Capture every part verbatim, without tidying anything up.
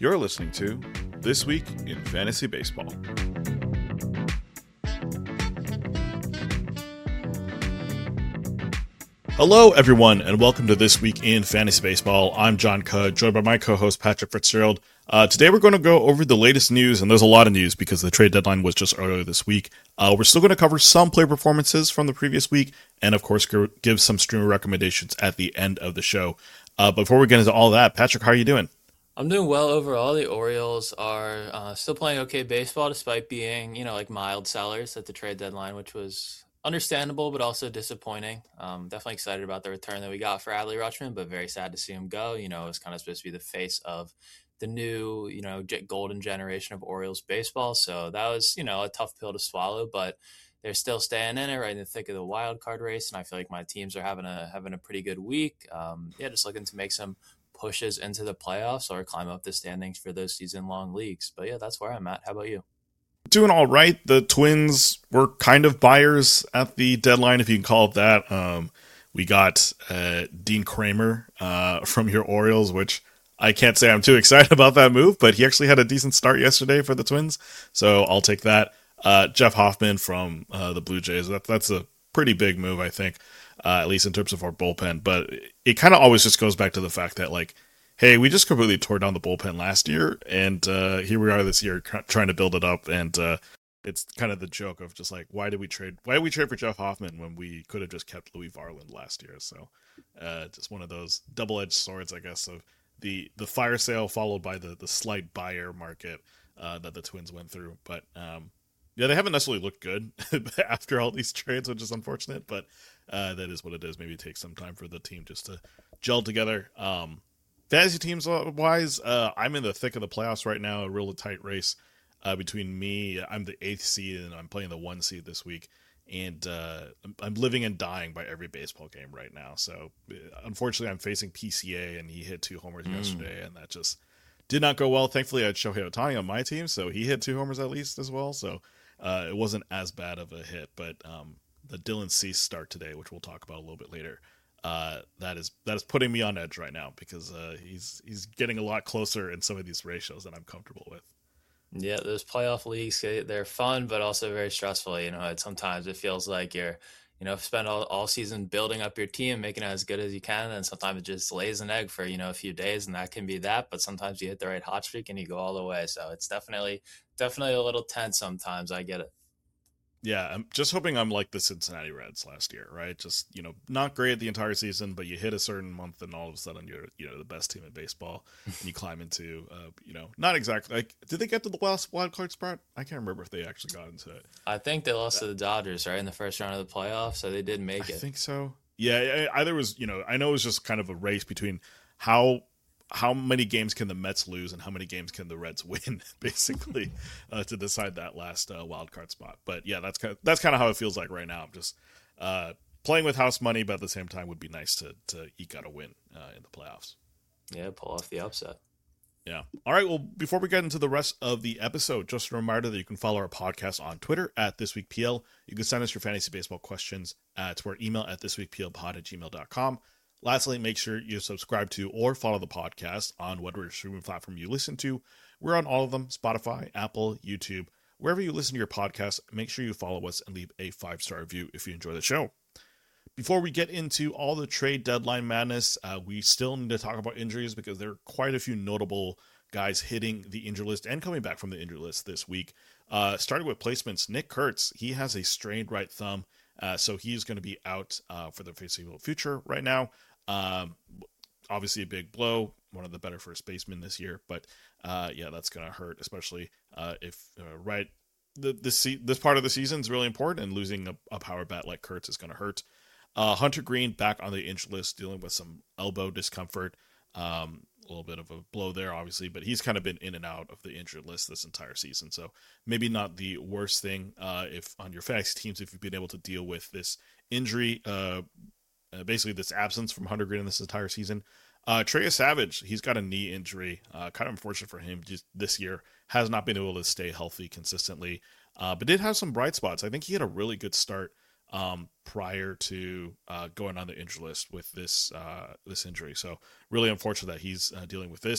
You're listening to This Week in Fantasy Baseball. Hello, everyone, and welcome to This Week in Fantasy Baseball. I'm John Cudd, joined by my co-host Patrick Fitzgerald. Uh, today we're going to go over the latest news, and there's a lot of news because the trade deadline was just earlier this week. Uh, we're still going to cover some player performances from the previous week, and of course give some streamer recommendations at the end of the show. Uh, before we get into all that, Patrick, how are you doing? I'm doing well overall. The Orioles are uh, still playing okay baseball despite being, you know, like mild sellers at the trade deadline, which was understandable but also disappointing. Um, definitely excited about the return that we got for Adley Rutschman, but very sad to see him go. You know, it was kind of supposed to be the face of the new, you know, golden generation of Orioles baseball. So that was, you know, a tough pill to swallow, but they're still staying in it right in the thick of the wild card race. And I feel like my teams are having a having a pretty good week. Um, yeah, just looking to make some pushes into the playoffs or climb up the standings for those season-long leagues. But yeah, that's where I'm at. How about you? Doing all right. The Twins were kind of buyers at the deadline, if you can call it that. Um, we got uh, Dean Kramer uh, from your Orioles, which I can't say I'm too excited about that move, but he actually had a decent start yesterday for the Twins, so I'll take that. Uh, Jeff Hoffman from uh, the Blue Jays, that, that's a pretty big move, I think. Uh, at least in terms of our bullpen. But it kind of always just goes back to the fact that, like, hey, we just completely tore down the bullpen last year, and uh, here we are this year trying to build it up. And uh, it's kind of the joke of just like, why did we trade? Why did we trade for Jeff Hoffman when we could have just kept Louis Varland last year? So uh, just one of those double-edged swords, I guess, of the the fire sale followed by the the slight buyer market uh, that the Twins went through. But um, yeah, they haven't necessarily looked good after all these trades, which is unfortunate, but uh, that is what it is. Maybe it takes some time for the team just to gel together. Um, fantasy teams wise, uh, I'm in the thick of the playoffs right now, a real tight race uh, between me. I'm the eighth seed, and I'm playing the one seed this week, and uh, I'm living and dying by every baseball game right now. So unfortunately, I'm facing P C A, and he hit two homers mm. yesterday, and that just did not go well. Thankfully, I had Shohei Ohtani on my team, so he hit two homers at least as well, so Uh, it wasn't as bad of a hit, but um, the Dylan Cease start today, which we'll talk about a little bit later, uh, that is that is putting me on edge right now because uh, he's he's getting a lot closer in some of these ratios than I'm comfortable with. Yeah, those playoff leagues, they're fun, but also very stressful. You know, it, sometimes it feels like you're, you know, spend all, all season building up your team, making it as good as you can, and sometimes it just lays an egg for, you know, a few days, and that can be that, but sometimes you hit the right hot streak and you go all the way. So it's definitely, definitely a little tense sometimes. I get it. Yeah, I'm just hoping I'm like the Cincinnati Reds last year, right? Just, you know, not great the entire season, but you hit a certain month and all of a sudden you're, you know, the best team in baseball and you climb into, uh, you know, not exactly like, did they get to the last wild card spot? I can't remember if they actually got into it. I think they lost uh, to the Dodgers, right, in the first round of the playoffs, so they did make it. I think so. Yeah, either was, you know, I know it was just kind of a race between how how many games can the Mets lose and how many games can the Reds win, basically, uh, to decide that last uh, wild card spot. But yeah, that's kind of, that's kind of how it feels like right now. I'm just uh, playing with house money, but at the same time, would be nice to to eke out a win uh, in the playoffs. Yeah, pull off the upset. Yeah. All right. Well, before we get into the rest of the episode, just a reminder that you can follow our podcast on Twitter at ThisWeekPL. You can send us your fantasy baseball questions uh, to our email at thisweekplpod at gmail dot com. Lastly, make sure you subscribe to or follow the podcast on whatever streaming platform you listen to. We're on all of them, Spotify, Apple, YouTube. Wherever you listen to your podcast, make sure you follow us and leave a five-star review if you enjoy the show. Before we get into all the trade deadline madness, uh, we still need to talk about injuries because there are quite a few notable guys hitting the injury list and coming back from the injury list this week. Uh, starting with placements, Nick Kurtz, he has a strained right thumb, uh, so he's going to be out uh, for the foreseeable future right now. Um, obviously a big blow, one of the better first basemen this year, but uh, yeah, that's going to hurt, especially uh, if uh, right the this this part of the season is really important, and losing a, a power bat like Kurtz is going to hurt. Uh, Hunter Green back on the injured list, dealing with some elbow discomfort, um, a little bit of a blow there, obviously, but he's kind of been in and out of the injured list this entire season, so maybe not the worst thing uh, if on your fantasy teams if you've been able to deal with this injury. Uh, Uh, basically this absence from Hunter Green in this entire season. Uh, Trey Savage, he's got a knee injury. Uh, kind of unfortunate for him just this year. Has not been able to stay healthy consistently, uh, but did have some bright spots. I think he had a really good start um, prior to uh, going on the injury list with this uh, this injury. So really unfortunate that he's uh, dealing with this.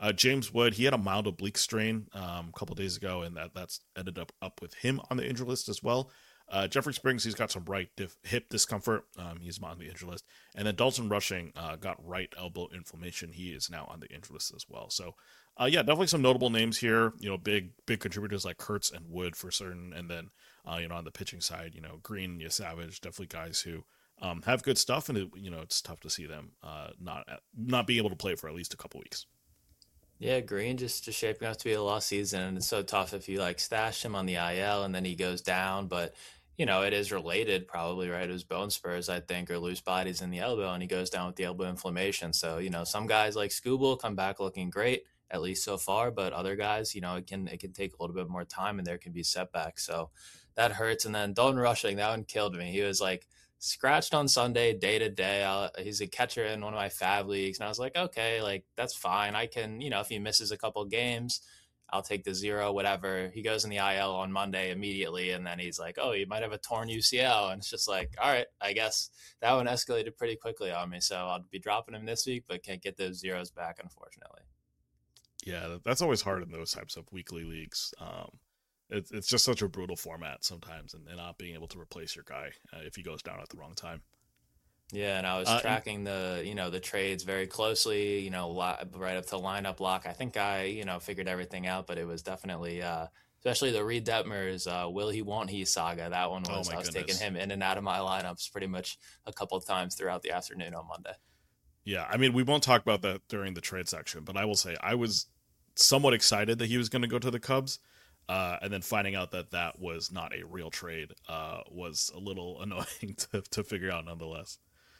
Uh, James Wood, he had a mild oblique strain um, a couple days ago, and that that's ended up up with him on the injury list as well. Uh, Jeffrey Springs, he's got some right dif- hip discomfort. Um, he's on the injury list. And then Dalton Rushing uh, got right elbow inflammation. He is now on the injury list as well. So, uh, yeah, definitely some notable names here. You know, big big contributors like Kurtz and Wood for certain. And then, uh, you know, on the pitching side, you know, Green, yeah, Savage, definitely guys who um, have good stuff. And, it, you know, it's tough to see them uh, not not being able to play for at least a couple weeks. Yeah, Green just just shaping up to be a lost season, and it's so tough if you like stash him on the I L and then he goes down. But you know, it is related, probably, right? It was bone spurs, I think, or loose bodies in the elbow, and he goes down with the elbow inflammation. So you know, some guys like Scooble come back looking great, at least so far, but other guys, you know, it can it can take a little bit more time, and there can be setbacks. So that hurts. And then Dalton Rushing, that one killed me. He was like scratched on Sunday, day to day. I'll, he's a catcher in one of my fab leagues, and I was like, okay, like that's fine. I can, you know, if he misses a couple games, I'll take the zero, whatever. He goes in the I L on Monday immediately, and then he's like, oh, you might have a torn U C L, and it's just like, all right, I guess that one escalated pretty quickly on me, so I'll be dropping him this week, but can't get those zeros back, unfortunately. Yeah, that's always hard in those types of weekly leagues. Um, it's it's just such a brutal format sometimes, and, and not being able to replace your guy uh, if he goes down at the wrong time. Yeah, and I was Uh, tracking the, you know, the trades very closely, you know, li- right up to lineup lock. I think I, you know, figured everything out, but it was definitely, uh, especially the Reed Detmers, uh, will he, won't he saga. That one oh was, my I was taking goodness. him in and out of my lineups pretty much a couple of times throughout the afternoon on Monday. Yeah, I mean, we won't talk about that during the trade section, but I will say I was somewhat excited that he was going to go to the Cubs. Uh, and then finding out that that was not a real trade uh, was a little annoying to, to figure out nonetheless.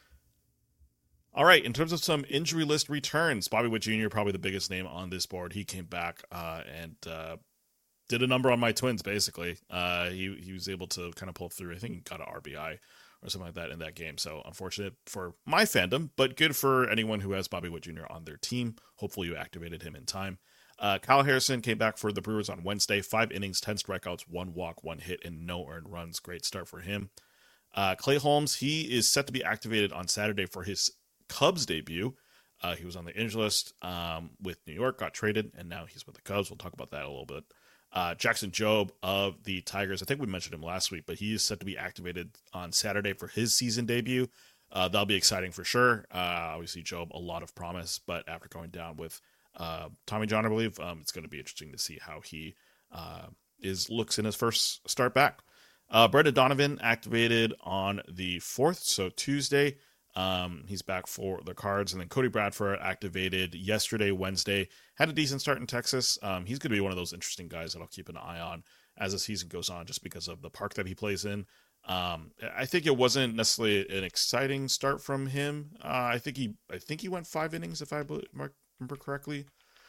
All right, in terms of some injury list returns, Bobby Witt Junior probably the biggest name on this board. He came back uh, and uh, did a number on my Twins, basically. Uh, he, he was able to kind of pull through. I think he got an R B I or something like that in that game. So unfortunate for my fandom, but good for anyone who has Bobby Witt Junior on their team. Hopefully you activated him in time. Uh, Kyle Harrison came back for the Brewers on Wednesday. Five innings, ten strikeouts, one walk, one hit, and no earned runs. Great start for him. Uh, Clay Holmes, he is set to be activated on Saturday for his Cubs debut. Uh, he was on the injury list um, with New York, got traded, and now he's with the Cubs. We'll talk about that a little bit. Uh, Jackson Jobe of the Tigers, I think we mentioned him last week, but he is set to be activated on Saturday for his season debut. Uh, that'll be exciting for sure. Uh, obviously, Jobe, a lot of promise, but after going down with uh, Tommy John, I believe, um, it's going to be interesting to see how he uh, is looks in his first start back. Uh, Brendan Donovan activated on the fourth, so Tuesday. Um, he's back for the Cards. And then Cody Bradford activated yesterday, Wednesday. Had a decent start in Texas. Um, he's going to be one of those interesting guys that I'll keep an eye on as the season goes on, just because of the park that he plays in. Um, I think it wasn't necessarily an exciting start from him. Uh, I think he, I think he went five innings, if I remember correctly.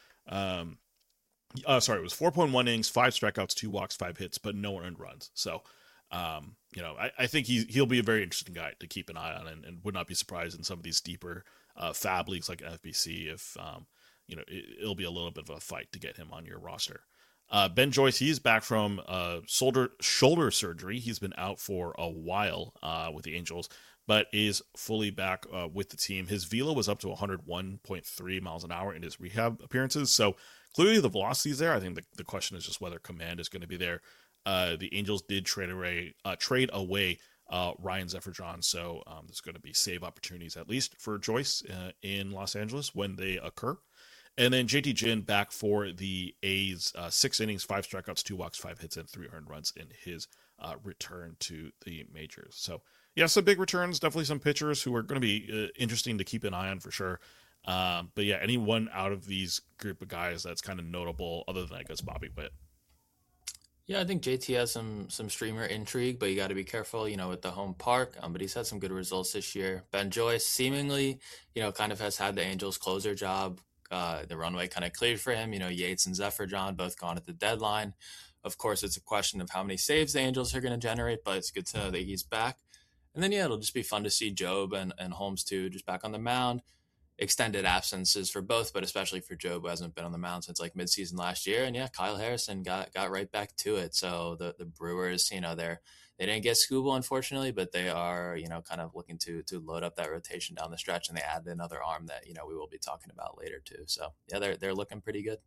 Um, uh, sorry, it was four point one innings, five strikeouts, two walks, five hits, but no earned runs. So, um, you know, I, I think he, he'll be a very interesting guy to keep an eye on, and, and would not be surprised in some of these deeper uh, fab leagues like F B C if, um, you know, it, it'll be a little bit of a fight to get him on your roster. Uh, Ben Joyce, he's back from uh, shoulder shoulder surgery. He's been out for a while uh, with the Angels, but is fully back uh, with the team. His velo was up to one oh one point three miles an hour in his rehab appearances, so clearly the velocity is there. I think the, the question is just whether command is going to be there. Uh, the Angels did trade away, uh, trade away uh, Ryan Zephyr-John, so um, there's going to be save opportunities at least for Joyce uh, in Los Angeles when they occur. And then J T Ginn back for the A's, uh, six innings, five strikeouts, two walks, five hits, and three earned runs in his uh, return to the majors. So, yeah, some big returns. Definitely some pitchers who are going to be uh, interesting to keep an eye on for sure. Um, but, yeah, anyone out of these group of guys that's kind of notable, other than, I guess, Bobby Witt. Yeah, I think J T has some some streamer intrigue, but you got to be careful, you know, with the home park. Um, but he's had some good results this year. Ben Joyce seemingly, you know, kind of has had the Angels closer job. Uh, the runway kind of cleared for him. You know, Yates and Zephyr-John both gone at the deadline. Of course, it's a question of how many saves the Angels are going to generate, but it's good to know that he's back. And then, yeah, it'll just be fun to see Jobe and, and Holmes, too, just back on the mound. Extended absences for both, but especially for Jobe, who hasn't been on the mound since like midseason last year. And yeah, Kyle Harrison got got right back to it. So the the Brewers, you know, they're they didn't get Scooble, unfortunately, but they are, you know, kind of looking to to load up that rotation down the stretch, and they added another arm that, you know, we will be talking about later too. So yeah, they're they're looking pretty good.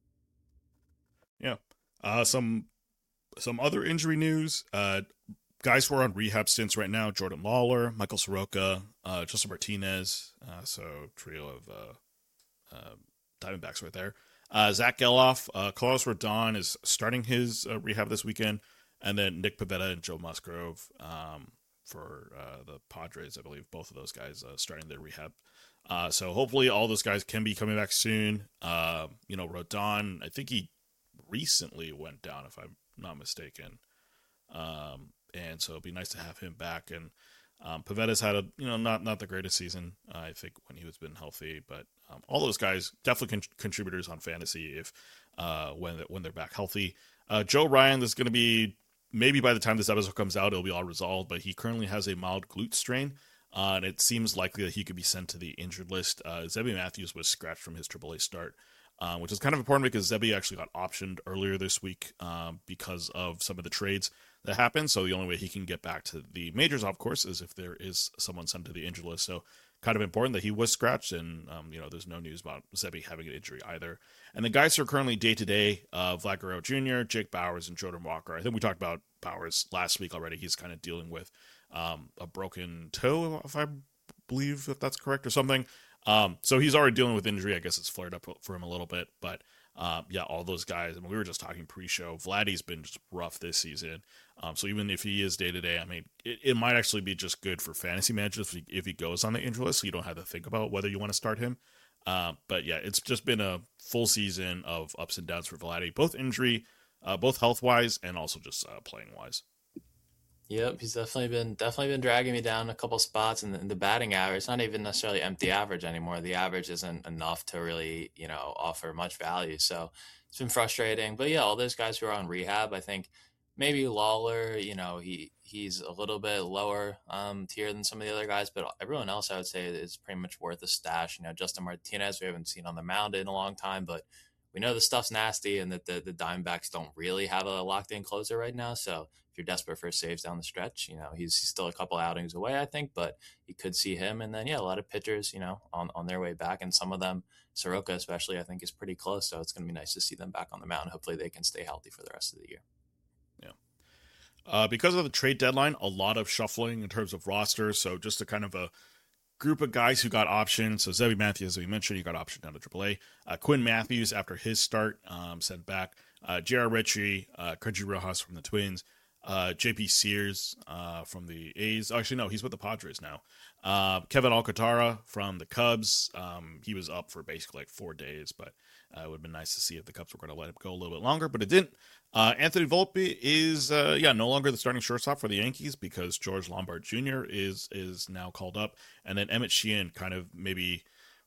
Yeah. Uh, some some other injury news. Uh, guys who are on rehab stints right now: Jordan Lawler, Michael Soroka, uh, Justin Martinez. Uh, so trio of uh, uh, Diamondbacks right there. Uh, Zach Geloff, uh, Carlos Rodon is starting his uh, rehab this weekend, and then Nick Pivetta and Joe Musgrove um, for uh, the Padres, I believe. Both of those guys uh, starting their rehab. Uh, so hopefully all those guys can be coming back soon. Uh, you know, Rodon, I think he recently went down, if I'm not mistaken. Um, and so it'd be nice to have him back. And um, Pavetta's had a you know not not the greatest season, uh, I think, when he was been healthy, but um, all those guys definitely con- contributors on fantasy if uh, when when they're back healthy. Uh, Joe Ryan, there's going to be maybe by the time this episode comes out, it'll be all resolved, but he currently has a mild glute strain. Uh, and it seems likely that he could be sent to the injured list. Uh, Zebby Matthews was scratched from his triple A start, uh, which is kind of important because Zebby actually got optioned earlier this week um, because of some of the trades that happened. So the only way he can get back to the majors, of course, is if there is someone sent to the injured list. So kind of important that he was scratched, and um, you know, there's no news about Zebby having an injury either. And the guys who are currently day to day, Vlad Guerrero Junior, Jake Bowers, and Jordan Walker. I think we talked about Bowers last week already. He's kind of dealing with um, a broken toe, if I believe if that's correct or something. Um, so he's already dealing with injury. I guess it's flared up for him a little bit, but uh, yeah, all those guys. I mean, we were just talking pre-show. Vladdy's been just rough this season. Um, so even if he is day to day, I mean, it, it might actually be just good for fantasy managers if he, if he goes on the injury list, so you don't have to think about whether you want to start him. Uh, but yeah, it's just been a full season of ups and downs for Vladdy, both injury, uh, both health wise, and also just uh, playing wise. Yep, he's definitely been definitely been dragging me down a couple spots, and the, the batting average. It's not even necessarily empty average anymore. The average isn't enough to really, you know, offer much value. So it's been frustrating. But yeah, all those guys who are on rehab, I think maybe Lawler, you know, he he's a little bit lower um, tier than some of the other guys, but everyone else I would say is pretty much worth a stash. You know, Justin Martinez, we haven't seen on the mound in a long time, but we know the stuff's nasty, and that the, the Diamondbacks don't really have a locked in closer right now. So if you're desperate for saves down the stretch, you know, he's, he's still a couple outings away, I think, but you could see him. And then, yeah, a lot of pitchers, you know, on, on their way back, and some of them, Soroka especially, I think is pretty close. So it's going to be nice to see them back on the mound. Hopefully they can stay healthy for the rest of the year. Yeah. Uh, because of the trade deadline, a lot of shuffling in terms of rosters. So just a kind of a group of guys who got options. So Zebby Matthews, as we mentioned, he got optioned down to triple A. Uh, Quinn Matthews, after his start, um, sent back. Uh, J R. Ritchie, uh, Koji Rojas from the Twins. Uh, J P Sears uh, from the A's. Oh, actually, no, he's with the Padres now. Uh, Kevin Alcantara from the Cubs. Um, he was up for basically like four days, but uh, it would have been nice to see if the Cubs were going to let him go a little bit longer, but it didn't. Uh, Anthony Volpe is, uh, yeah, no longer the starting shortstop for the Yankees because George Lombard Junior is is now called up, and then Emmett Sheehan kind of maybe,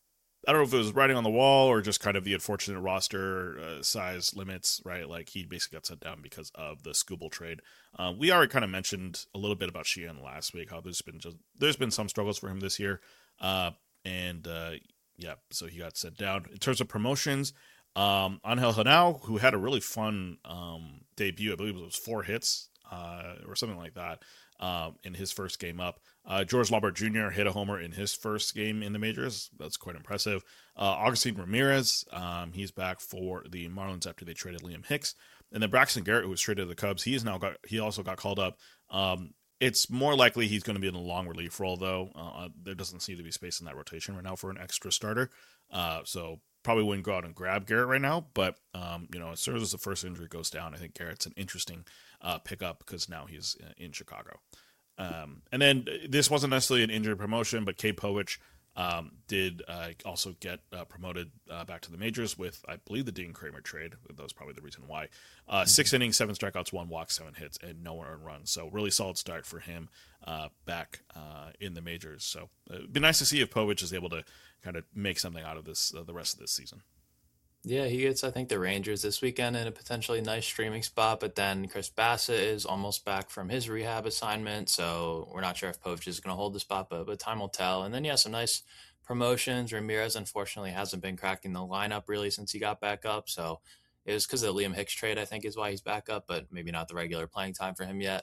I don't know if it was writing on the wall or just kind of the unfortunate roster uh, size limits, right? Like he basically got sent down because of the Scooble trade. Uh, we already kind of mentioned a little bit about Sheehan last week, how there's been just there's been some struggles for him this year, uh, and uh, yeah, so he got sent down. In terms of promotions, um, Angel Hanao, who had a really fun um, debut, I believe it was four hits uh, or something like that. Um, in his first game up. Uh, George Lombard Junior hit a homer in his first game in the majors. That's quite impressive. Uh, Augustine Ramirez, um, he's back for the Marlins after they traded Liam Hicks. And then Braxton Garrett, who was traded to the Cubs, he's now got he also got called up. Um, it's more likely he's going to be in a long relief role, though. Uh, there doesn't seem to be space in that rotation right now for an extra starter. Uh, so probably wouldn't go out and grab Garrett right now. But, um, you know, as soon as the first injury goes down, I think Garrett's an interesting uh, pickup because now he's in Chicago. Um, and then this wasn't necessarily an injured promotion, but Kay Povich um, did uh, also get uh, promoted uh, back to the majors with, I believe, the Dean Kramer trade. That was probably the reason why. Uh, six innings, seven strikeouts, one walk, seven hits, and no earned runs. So really solid start for him uh, back uh, in the majors. So it'd be nice to see if Povich is able to kind of make something out of this uh, the rest of this season. Yeah, he gets, I think, the Rangers this weekend in a potentially nice streaming spot, but then Chris Bassett is almost back from his rehab assignment, so we're not sure if Povich is going to hold the spot, but, but time will tell. And then, yeah, some nice promotions. Ramirez, unfortunately, hasn't been cracking the lineup really since he got back up, so it was because of the Liam Hicks trade, I think, is why he's back up, but maybe not the regular playing time for him yet.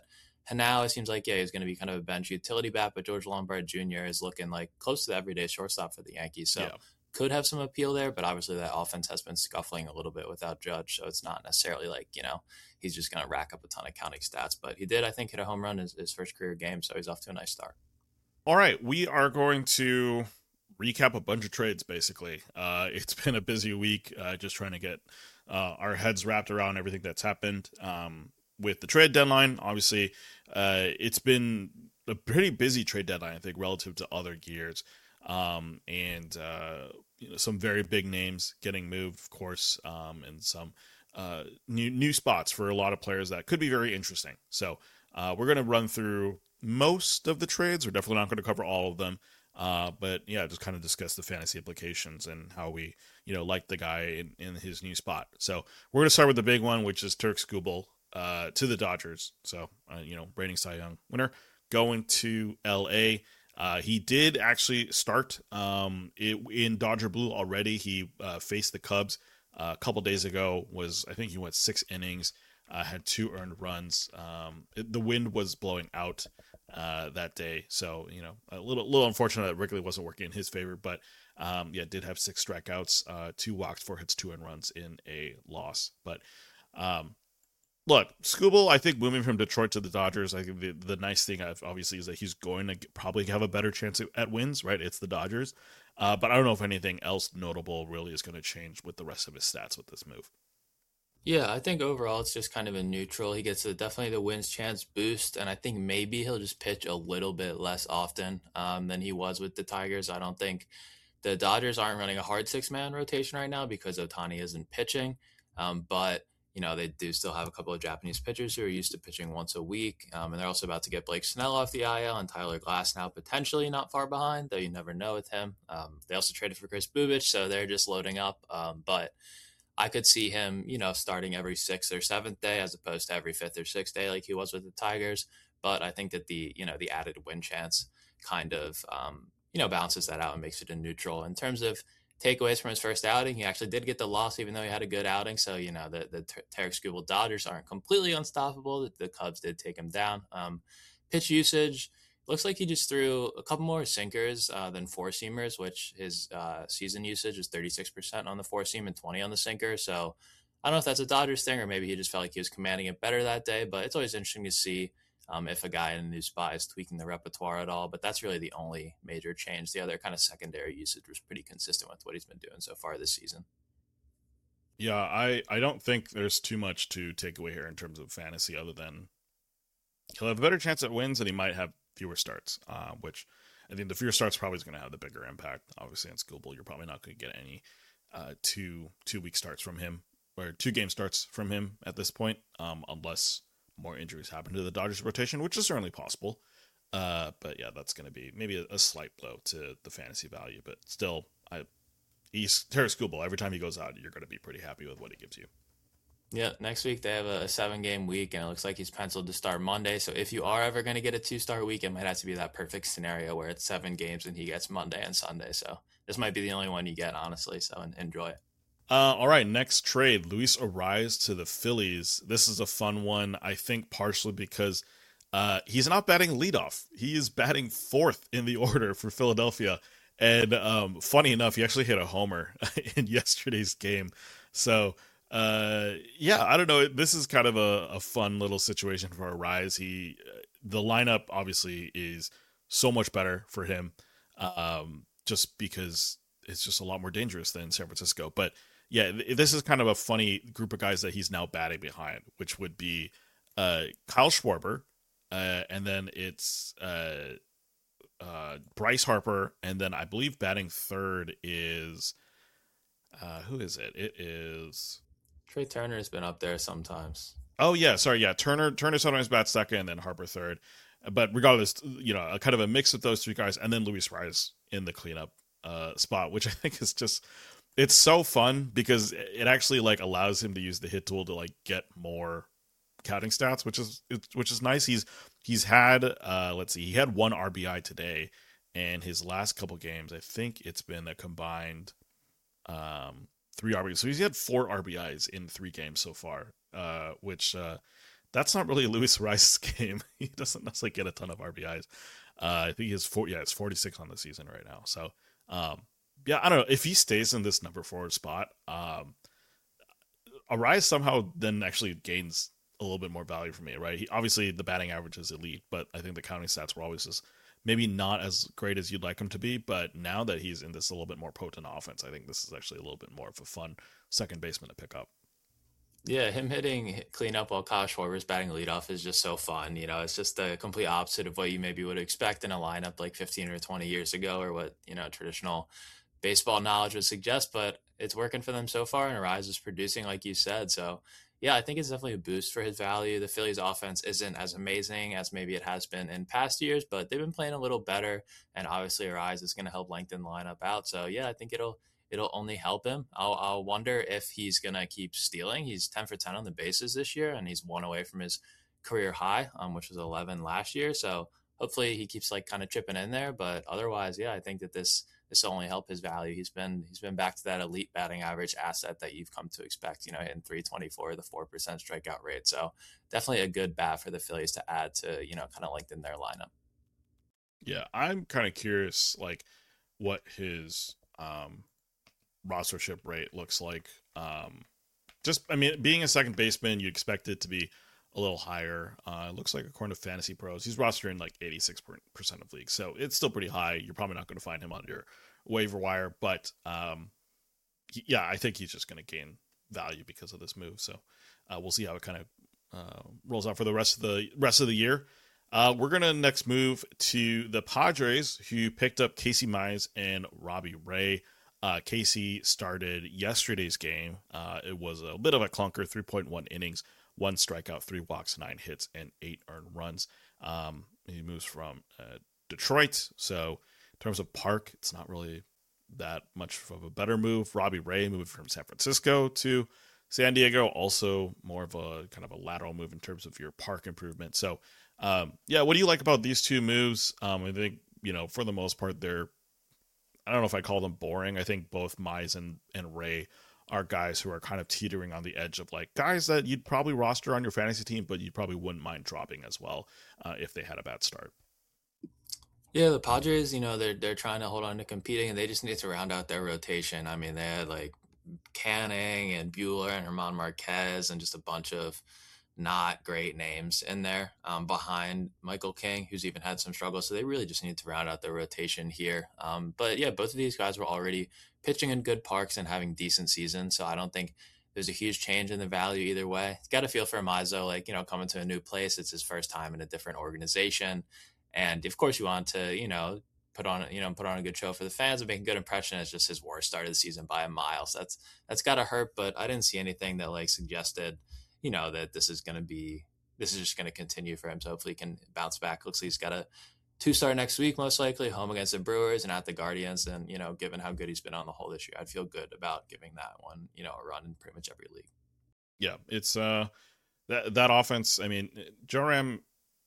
And now it seems like, yeah, he's going to be kind of a bench utility bat, but George Lombard Junior is looking like close to the everyday shortstop for the Yankees. So Yeah. could have some appeal there, but obviously that offense has been scuffling a little bit without Judge. So it's not necessarily like, you know, he's just going to rack up a ton of counting stats. But he did, I think, hit a home run his, his first career game. So he's off to a nice start. All right. We are going to recap a bunch of trades, basically. Uh, it's been a busy week, uh, just trying to get uh, our heads wrapped around everything that's happened um, with the trade deadline. Obviously, uh, it's been a pretty busy trade deadline, I think, relative to other years. Um, and uh, you know, some very big names getting moved, of course, um, and some uh, new new spots for a lot of players that could be very interesting. So uh, we're going to run through most of the trades. We're definitely not going to cover all of them, uh, but yeah, just kind of discuss the fantasy implications and how we, you know, like the guy in, in his new spot. So we're going to start with the big one, which is Turk Skubal uh, to the Dodgers. So uh, you know, reigning Cy Young winner going to L A. Uh, he did actually start um, it, in Dodger Blue already. He uh, faced the Cubs uh, a couple days ago. Was I think he went six innings, uh, had two earned runs. Um, it, the wind was blowing out uh, that day, so you know a little little unfortunate that Wrigley wasn't working in his favor. But um, yeah, did have six strikeouts, uh, two walks, four hits, two earned runs in a loss. But um, look, Skubal, I think moving from Detroit to the Dodgers, I think the, the nice thing obviously is that he's going to probably have a better chance at wins, right? It's the Dodgers. Uh, but I don't know if anything else notable really is going to change with the rest of his stats with this move. Yeah, I think overall it's just kind of a neutral. He gets a, definitely the wins chance boost, and I think maybe he'll just pitch a little bit less often um, than he was with the Tigers. I don't think the Dodgers aren't running a hard six-man rotation right now because Ohtani isn't pitching, um, but you know, they do still have a couple of Japanese pitchers who are used to pitching once a week. Um, and they're also about to get Blake Snell off the I L and Tyler Glass now potentially not far behind, though you never know with him. Um, they also traded for Chris Bubich, so they're just loading up. Um, but I could see him, you know, starting every sixth or seventh day as opposed to every fifth or sixth day like he was with the Tigers. But I think that the, you know, the added win chance kind of, um, you know, balances that out and makes it a neutral. In terms of takeaways from his first outing, he actually did get the loss, even though he had a good outing. So, you know, the, the Tarek Skubal Dodgers aren't completely unstoppable. The, the Cubs did take him down. Um, pitch usage, looks like he just threw a couple more sinkers uh, than four seamers, which his uh, season usage is thirty-six percent on the four seam and twenty on the sinker. So I don't know if that's a Dodgers thing or maybe he just felt like he was commanding it better that day, but it's always interesting to see Um, if a guy in a new spot is tweaking the repertoire at all. But that's really the only major change. The other kind of secondary usage was pretty consistent with what he's been doing so far this season. Yeah, I, I don't think there's too much to take away here in terms of fantasy other than he'll have a better chance at wins and he might have fewer starts, uh, which I think the fewer starts probably is going to have the bigger impact. Obviously, in Skubal, you're probably not going to get any uh, two two week starts from him or two game starts from him at this point, um, unless more injuries happen to the Dodgers rotation, which is certainly possible. Uh, but yeah, that's going to be maybe a, a slight blow to the fantasy value, but still, I he's Tarik Skubal. Every time he goes out, you're going to be pretty happy with what he gives you. Yeah, next week they have a, a seven game week, and it looks like he's penciled to start Monday. So if you are ever going to get a two star week, it might have to be that perfect scenario where it's seven games and he gets Monday and Sunday. So this might be the only one you get, honestly. So enjoy it. Uh, all right, next trade, Luis Arraez to the Phillies. This is a fun one, I think, partially because uh, he's not batting leadoff. He is batting fourth in the order for Philadelphia. And um, funny enough, he actually hit a homer in yesterday's game. So, uh, yeah, I don't know. This is kind of a, a fun little situation for Arraez. He, the lineup obviously is so much better for him, um, just because it's just a lot more dangerous than San Francisco. But yeah, this is kind of a funny group of guys that he's now batting behind, which would be uh, Kyle Schwarber, uh, and then it's uh, uh, Bryce Harper, and then I believe batting third is uh, who is it? It is Trey Turner has been up there sometimes. Oh yeah, sorry, yeah. Turner Turner sometimes bats second, and then Harper third. But regardless, you know, a kind of a mix of those three guys, and then Luis Arraez in the cleanup uh, spot, which I think is just. It's so fun because it actually like allows him to use the hit tool to like get more counting stats, which is which is nice. He's he's had uh, let's see, he had one R B I today, and his last couple games, I think it's been a combined um, three R B Is. So he's had four R B Is in three games so far, uh, which uh, that's not really Luis Rice's game. He doesn't necessarily get a ton of R B Is. Uh, I think he has four. Yeah, it's forty-six on the season right now. So, um, yeah, I don't know if he stays in this number four spot. Um, Arraez somehow then actually gains a little bit more value for me, right? He, obviously, the batting average is elite, but I think the counting stats were always just maybe not as great as you'd like him to be. But now that he's in this a little bit more potent offense, I think this is actually a little bit more of a fun second baseman to pick up. Yeah, him hitting cleanup while Kyle Schwarber's batting leadoff is just so fun. You know, it's just the complete opposite of what you maybe would expect in a lineup like fifteen or twenty years ago, or what, you know, traditional baseball knowledge would suggest. But it's working for them so far, and Arraez is producing, like you said. So, yeah, I think it's definitely a boost for his value. The Phillies' offense isn't as amazing as maybe it has been in past years, but they've been playing a little better. And obviously, Arraez is going to help lengthen the lineup out. So, yeah, I think it'll it'll only help him. I'll, I'll wonder if he's going to keep stealing. He's ten for ten on the bases this year, and he's one away from his career high, um, which was eleven last year. So hopefully he keeps like kind of chipping in there. But otherwise, yeah, I think that this this will only help his value. He's been he's been back to that elite batting average asset that you've come to expect, you know, hitting three twenty-four, the four percent strikeout rate. So definitely a good bat for the Phillies to add to, you know, kind of lengthen their lineup. Yeah, I'm kind of curious, like, what his um, rostership rate looks like. Um, just, I mean, being a second baseman, you expect it to be a little higher. Uh, it looks like, according to Fantasy Pros, he's rostered in like eighty-six percent of leagues. So it's still pretty high. You're probably not going to find him on your waiver wire. But um, he, yeah, I think he's just going to gain value because of this move. So uh, we'll see how it kind of uh, rolls out for the rest of the rest of the year. Uh, we're going to next move to the Padres, who picked up Casey Mize and Robbie Ray. Uh, Casey started yesterday's game. Uh, it was a bit of a clunker, three point one innings, one strikeout, three walks, nine hits, and eight earned runs. Um, he moves from uh, Detroit. So in terms of park, it's not really that much of a better move. Robbie Ray moved from San Francisco to San Diego, also more of a kind of a lateral move in terms of your park improvement. So, um, yeah, what do you like about these two moves? Um, I think, you know, for the most part, they're, I don't know if I call them boring. I think both Mize and, and Ray are guys who are kind of teetering on the edge of like guys that you'd probably roster on your fantasy team, but you probably wouldn't mind dropping as well uh, if they had a bad start. Yeah, the Padres, you know, they're they're trying to hold on to competing, and they just need to round out their rotation. I mean, they had like Canning and Bueller and Herman Marquez and just a bunch of not great names in there um, behind Michael King, who's even had some struggles. So they really just need to round out their rotation here. Um, but yeah, both of these guys were already pitching in good parks and having decent seasons. So I don't think there's a huge change in the value either way. Got to feel for Mizo, like, you know, coming to a new place. It's his first time in a different organization. And of course you want to, you know, put on, you know, put on a good show for the fans and make a good impression. It's just his worst start of the season by a mile. So that's, that's got to hurt, but I didn't see anything that like suggested, you know, that this is going to be, this is just going to continue for him. So hopefully he can bounce back. Looks like he's got a two star next week, most likely home against the Brewers and at the Guardians. And, you know, given how good he's been on the whole this year, I'd feel good about giving that one, you know, a run in pretty much every league. Yeah. It's uh that, that offense. I mean, Joram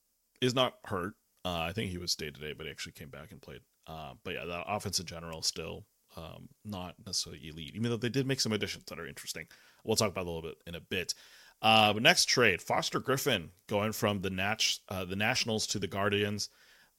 is not hurt. Uh, I think he was day to day, but he actually came back and played. Uh, but yeah, the offense in general still um, not necessarily elite, even though they did make some additions that are interesting. We'll talk about a little bit in a bit. Uh, but next trade, Foster Griffin going from the Nats, uh, the Nationals to the Guardians.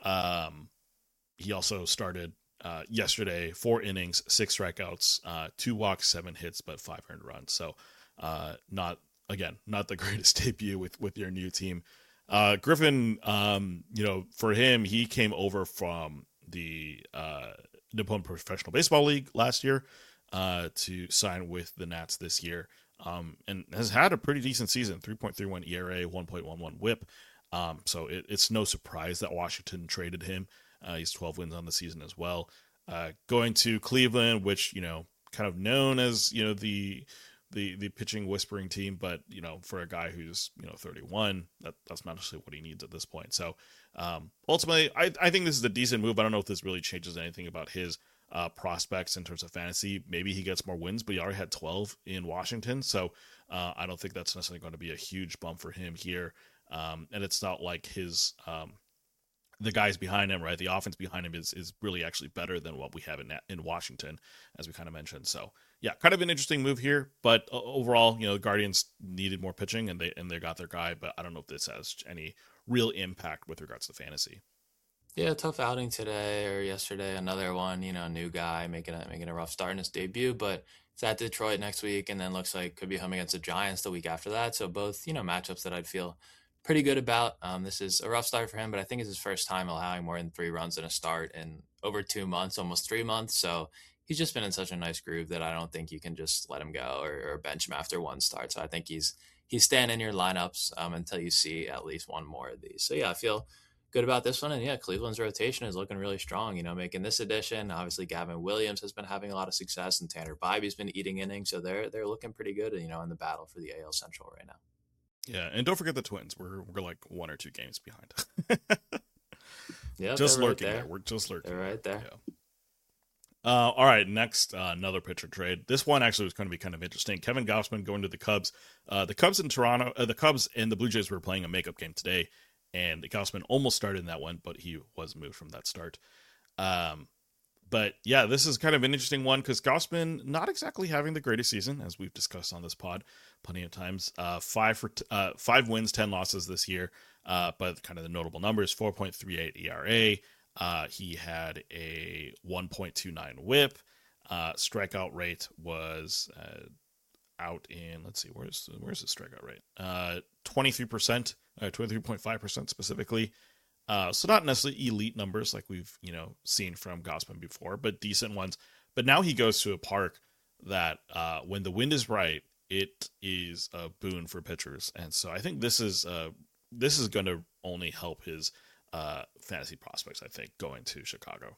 Um, he also started uh, yesterday, four innings, six strikeouts, uh, two walks, seven hits, but five earned runs. So uh, not, again, not the greatest debut with, with your new team. Uh, Griffin, um, you know, for him, he came over from the uh, Nippon Professional Baseball League last year uh, to sign with the Nats this year. Um, and has had a pretty decent season, three point three one E R A, one point one one whip. Um, so it, it's no surprise that Washington traded him. Uh, he's twelve wins on the season as well. Uh, going to Cleveland, which, you know, kind of known as, you know, the, the, the pitching whispering team, but, you know, for a guy who's, you know, thirty-one, that, that's not necessarily what he needs at this point. So, um, ultimately, I, I think this is a decent move. I don't know if this really changes anything about his Uh, prospects in terms of fantasy. Maybe he gets more wins, but he already had twelve in Washington. So uh, I don't think that's necessarily going to be a huge bump for him here. Um, and it's not like his um, the guys behind him, right? The offense behind him is is really actually better than what we have in in Washington, as we kind of mentioned. So yeah, kind of an interesting move here, but overall, you know, the Guardians needed more pitching and they and they got their guy, but I don't know if this has any real impact with regards to fantasy. Yeah, tough outing today or yesterday. Another one, you know, new guy making a making a rough start in his debut, but it's at Detroit next week, and then looks like could be home against the Giants the week after that. So both, you know, matchups that I'd feel pretty good about. Um, this is a rough start for him, but I think it's his first time allowing more than three runs in a start in over two months, almost three months. So he's just been in such a nice groove that I don't think you can just let him go or, or bench him after one start. So I think he's he's staying in your lineups um, until you see at least one more of these. So yeah, I feel good about this one. And yeah, Cleveland's rotation is looking really strong, you know, making this addition. Obviously, Gavin Williams has been having a lot of success and Tanner Bybee's been eating innings. So they're, they're looking pretty good, you know, in the battle for the A L Central right now. Yeah. And don't forget the Twins. We're, we're like one or two games behind. Yeah. Just lurking right there. there. We're just lurking. They're right there. Yeah. Uh, all right, next, uh, another pitcher trade. This one actually was going to be kind of interesting. Kevin Gausman going to the Cubs. Uh, the Cubs in Toronto, uh, the Cubs and the Blue Jays were playing a makeup game today, and Gausman almost started in that one, but he was moved from that start. Um, but yeah, this is kind of an interesting one because Gausman not exactly having the greatest season, as we've discussed on this pod plenty of times. Uh, five for t- uh, five wins, ten losses this year. Uh, but kind of the notable numbers: four point three eight E R A. Uh, he had a one point two nine whip. Uh, strikeout rate was uh, out in, let's see, where's where's the strikeout rate? Uh, twenty-three percent, uh, twenty-three point five percent specifically. Uh, so not necessarily elite numbers like we've, you know, seen from Gausman before, but decent ones. But now he goes to a park that uh, when the wind is right, it is a boon for pitchers. And so I think this is uh, this is going to only help his uh fantasy prospects, I think, going to Chicago.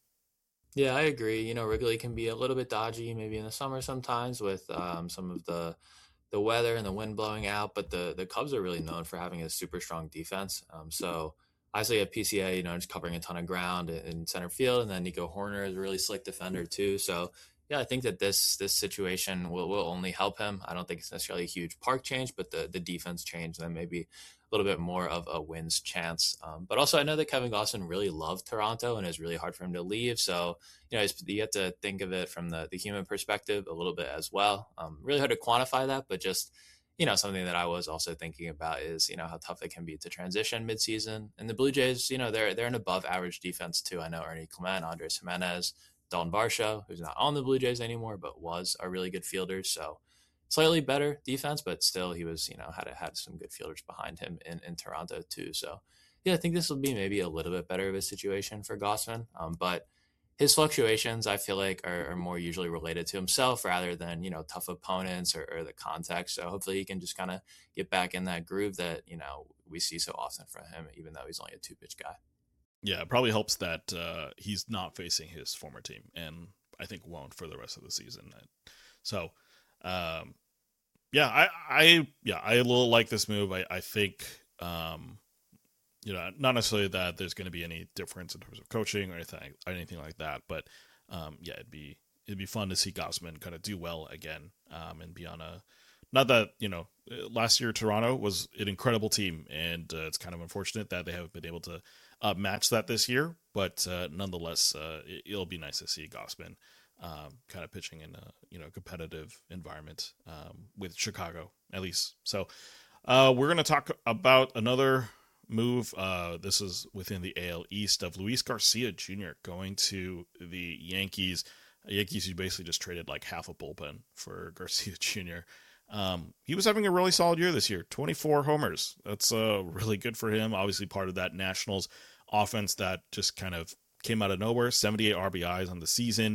Yeah, I agree. You know, Wrigley can be a little bit dodgy maybe in the summer sometimes with um, some of the the weather and the wind blowing out, but the the Cubs are really known for having a super strong defense. Um, so obviously at P C A, you know, just covering a ton of ground in center field, and then Nico Horner is a really slick defender too. So yeah, I think that this this situation will, will only help him. I don't think it's necessarily a huge park change, but the the defense change, then maybe a little bit more of a wins chance. Um, but also, I know that Kevin Gausman really loved Toronto, and it's really hard for him to leave. So you know, you have to think of it from the the human perspective a little bit as well. Um, really hard to quantify that, but just you know, something that I was also thinking about is, you know, how tough it can be to transition midseason. And the Blue Jays, you know, they're they're an above average defense too. I know Ernie Clement, Andres Jimenez, Dalton Varsho, who's not on the Blue Jays anymore, but was a really good fielder. So slightly better defense, but still he was, you know, had had some good fielders behind him in, in Toronto too. So yeah, I think this will be maybe a little bit better of a situation for Gausman. Um, but his fluctuations, I feel like, are, are more usually related to himself rather than, you know, tough opponents or, or the context. So hopefully he can just kind of get back in that groove that, you know, we see so often from him, even though he's only a two pitch guy. Yeah, it probably helps that uh, he's not facing his former team, and I think won't for the rest of the season. So, um, yeah, I, I, yeah, I a little like this move. I, I think, um, you know, not necessarily that there's going to be any difference in terms of coaching or anything, or anything like that, but um, yeah, it'd be it'd be fun to see Gausman kind of do well again, um, and be on a. Not that, you know, last year Toronto was an incredible team, and uh, it's kind of unfortunate that they haven't been able to uh, match that this year. But uh, nonetheless, uh, it, it'll be nice to see Gausman um, kind of pitching in a, you know, competitive environment um, with Chicago, at least. So uh, we're going to talk about another move. Uh, this is within the A L East of Luis Garcia Junior going to the Yankees. Yankees, who basically just traded like half a bullpen for Garcia Junior Um, he was having a really solid year this year, twenty-four homers. That's uh, really good for him. Obviously part of that Nationals offense that just kind of came out of nowhere, seventy-eight R B Is on the season.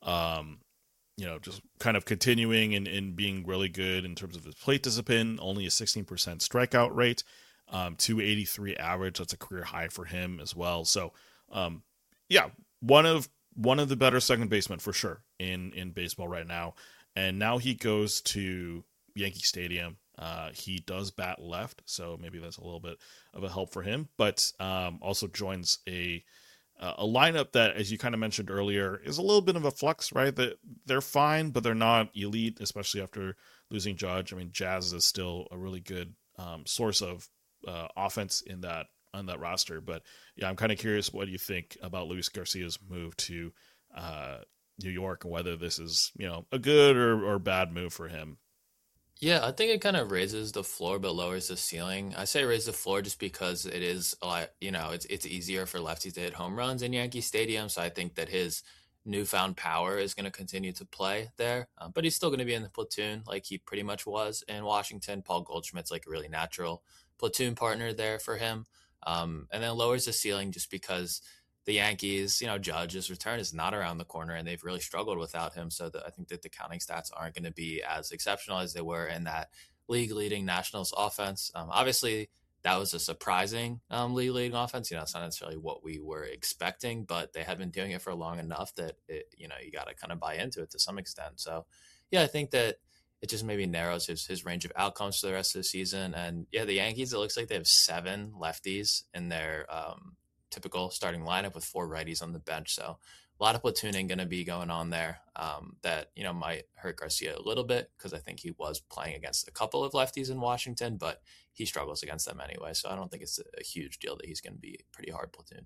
Um, you know, just kind of continuing and, and being really good in terms of his plate discipline, only a sixteen percent strikeout rate, um, two eighty-three average. That's a career high for him as well. So, um, yeah, one of, one of the better second basemen for sure in, in baseball right now. And now he goes to Yankee Stadium. Uh, he does bat left, so maybe that's a little bit of a help for him, but um, also joins a uh, a lineup that, as you kind of mentioned earlier, is a little bit of a flux, right? That they're fine, but they're not elite, especially after losing Judge. I mean, Jazz is still a really good um, source of uh, offense in that on that roster. But yeah, I'm kind of curious what you think about Luis Garcia's move to uh, New York and whether this is, you know, a good or, or bad move for him. Yeah, I think it kind of raises the floor but lowers the ceiling. I say raise the floor just because it is a lot, you know, it's it's easier for lefties to hit home runs in Yankee Stadium. So I think that his newfound power is going to continue to play there. Um, but he's still going to be in the platoon like he pretty much was in Washington. Paul Goldschmidt's like a really natural platoon partner there for him. Um, and then lowers the ceiling just because the Yankees, you know, Judge's return is not around the corner, and they've really struggled without him. So the, I think that the counting stats aren't going to be as exceptional as they were in that league-leading Nationals offense. Um, obviously, that was a surprising um, league-leading offense. You know, it's not necessarily what we were expecting, but they had been doing it for long enough that it, you know, you got to kind of buy into it to some extent. So, yeah, I think that it just maybe narrows his, his range of outcomes for the rest of the season. And yeah, the Yankees, it looks like they have seven lefties in their um, typical starting lineup with four righties on the bench. So a lot of platooning going to be going on there um, that, you know, might hurt Garcia a little bit because I think he was playing against a couple of lefties in Washington, but he struggles against them anyway. So I don't think it's a, a huge deal that he's going to be pretty hard platooned.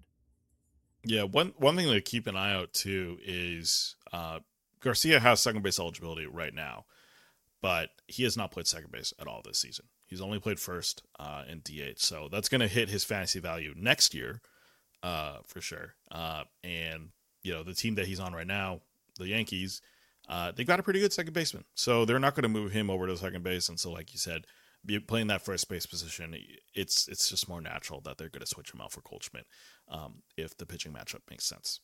Yeah, one one thing to keep an eye out too is uh, Garcia has second base eligibility right now, but he has not played second base at all this season. He's only played first uh, in D H, so that's going to hit his fantasy value next year uh, for sure. Uh, and you know, the team that he's on right now, the Yankees, uh, they've got a pretty good second baseman, so they're not going to move him over to second base. And so, like you said, be playing that first base position, it's it's just more natural that they're going to switch him out for Goldschmidt um, if the pitching matchup makes sense.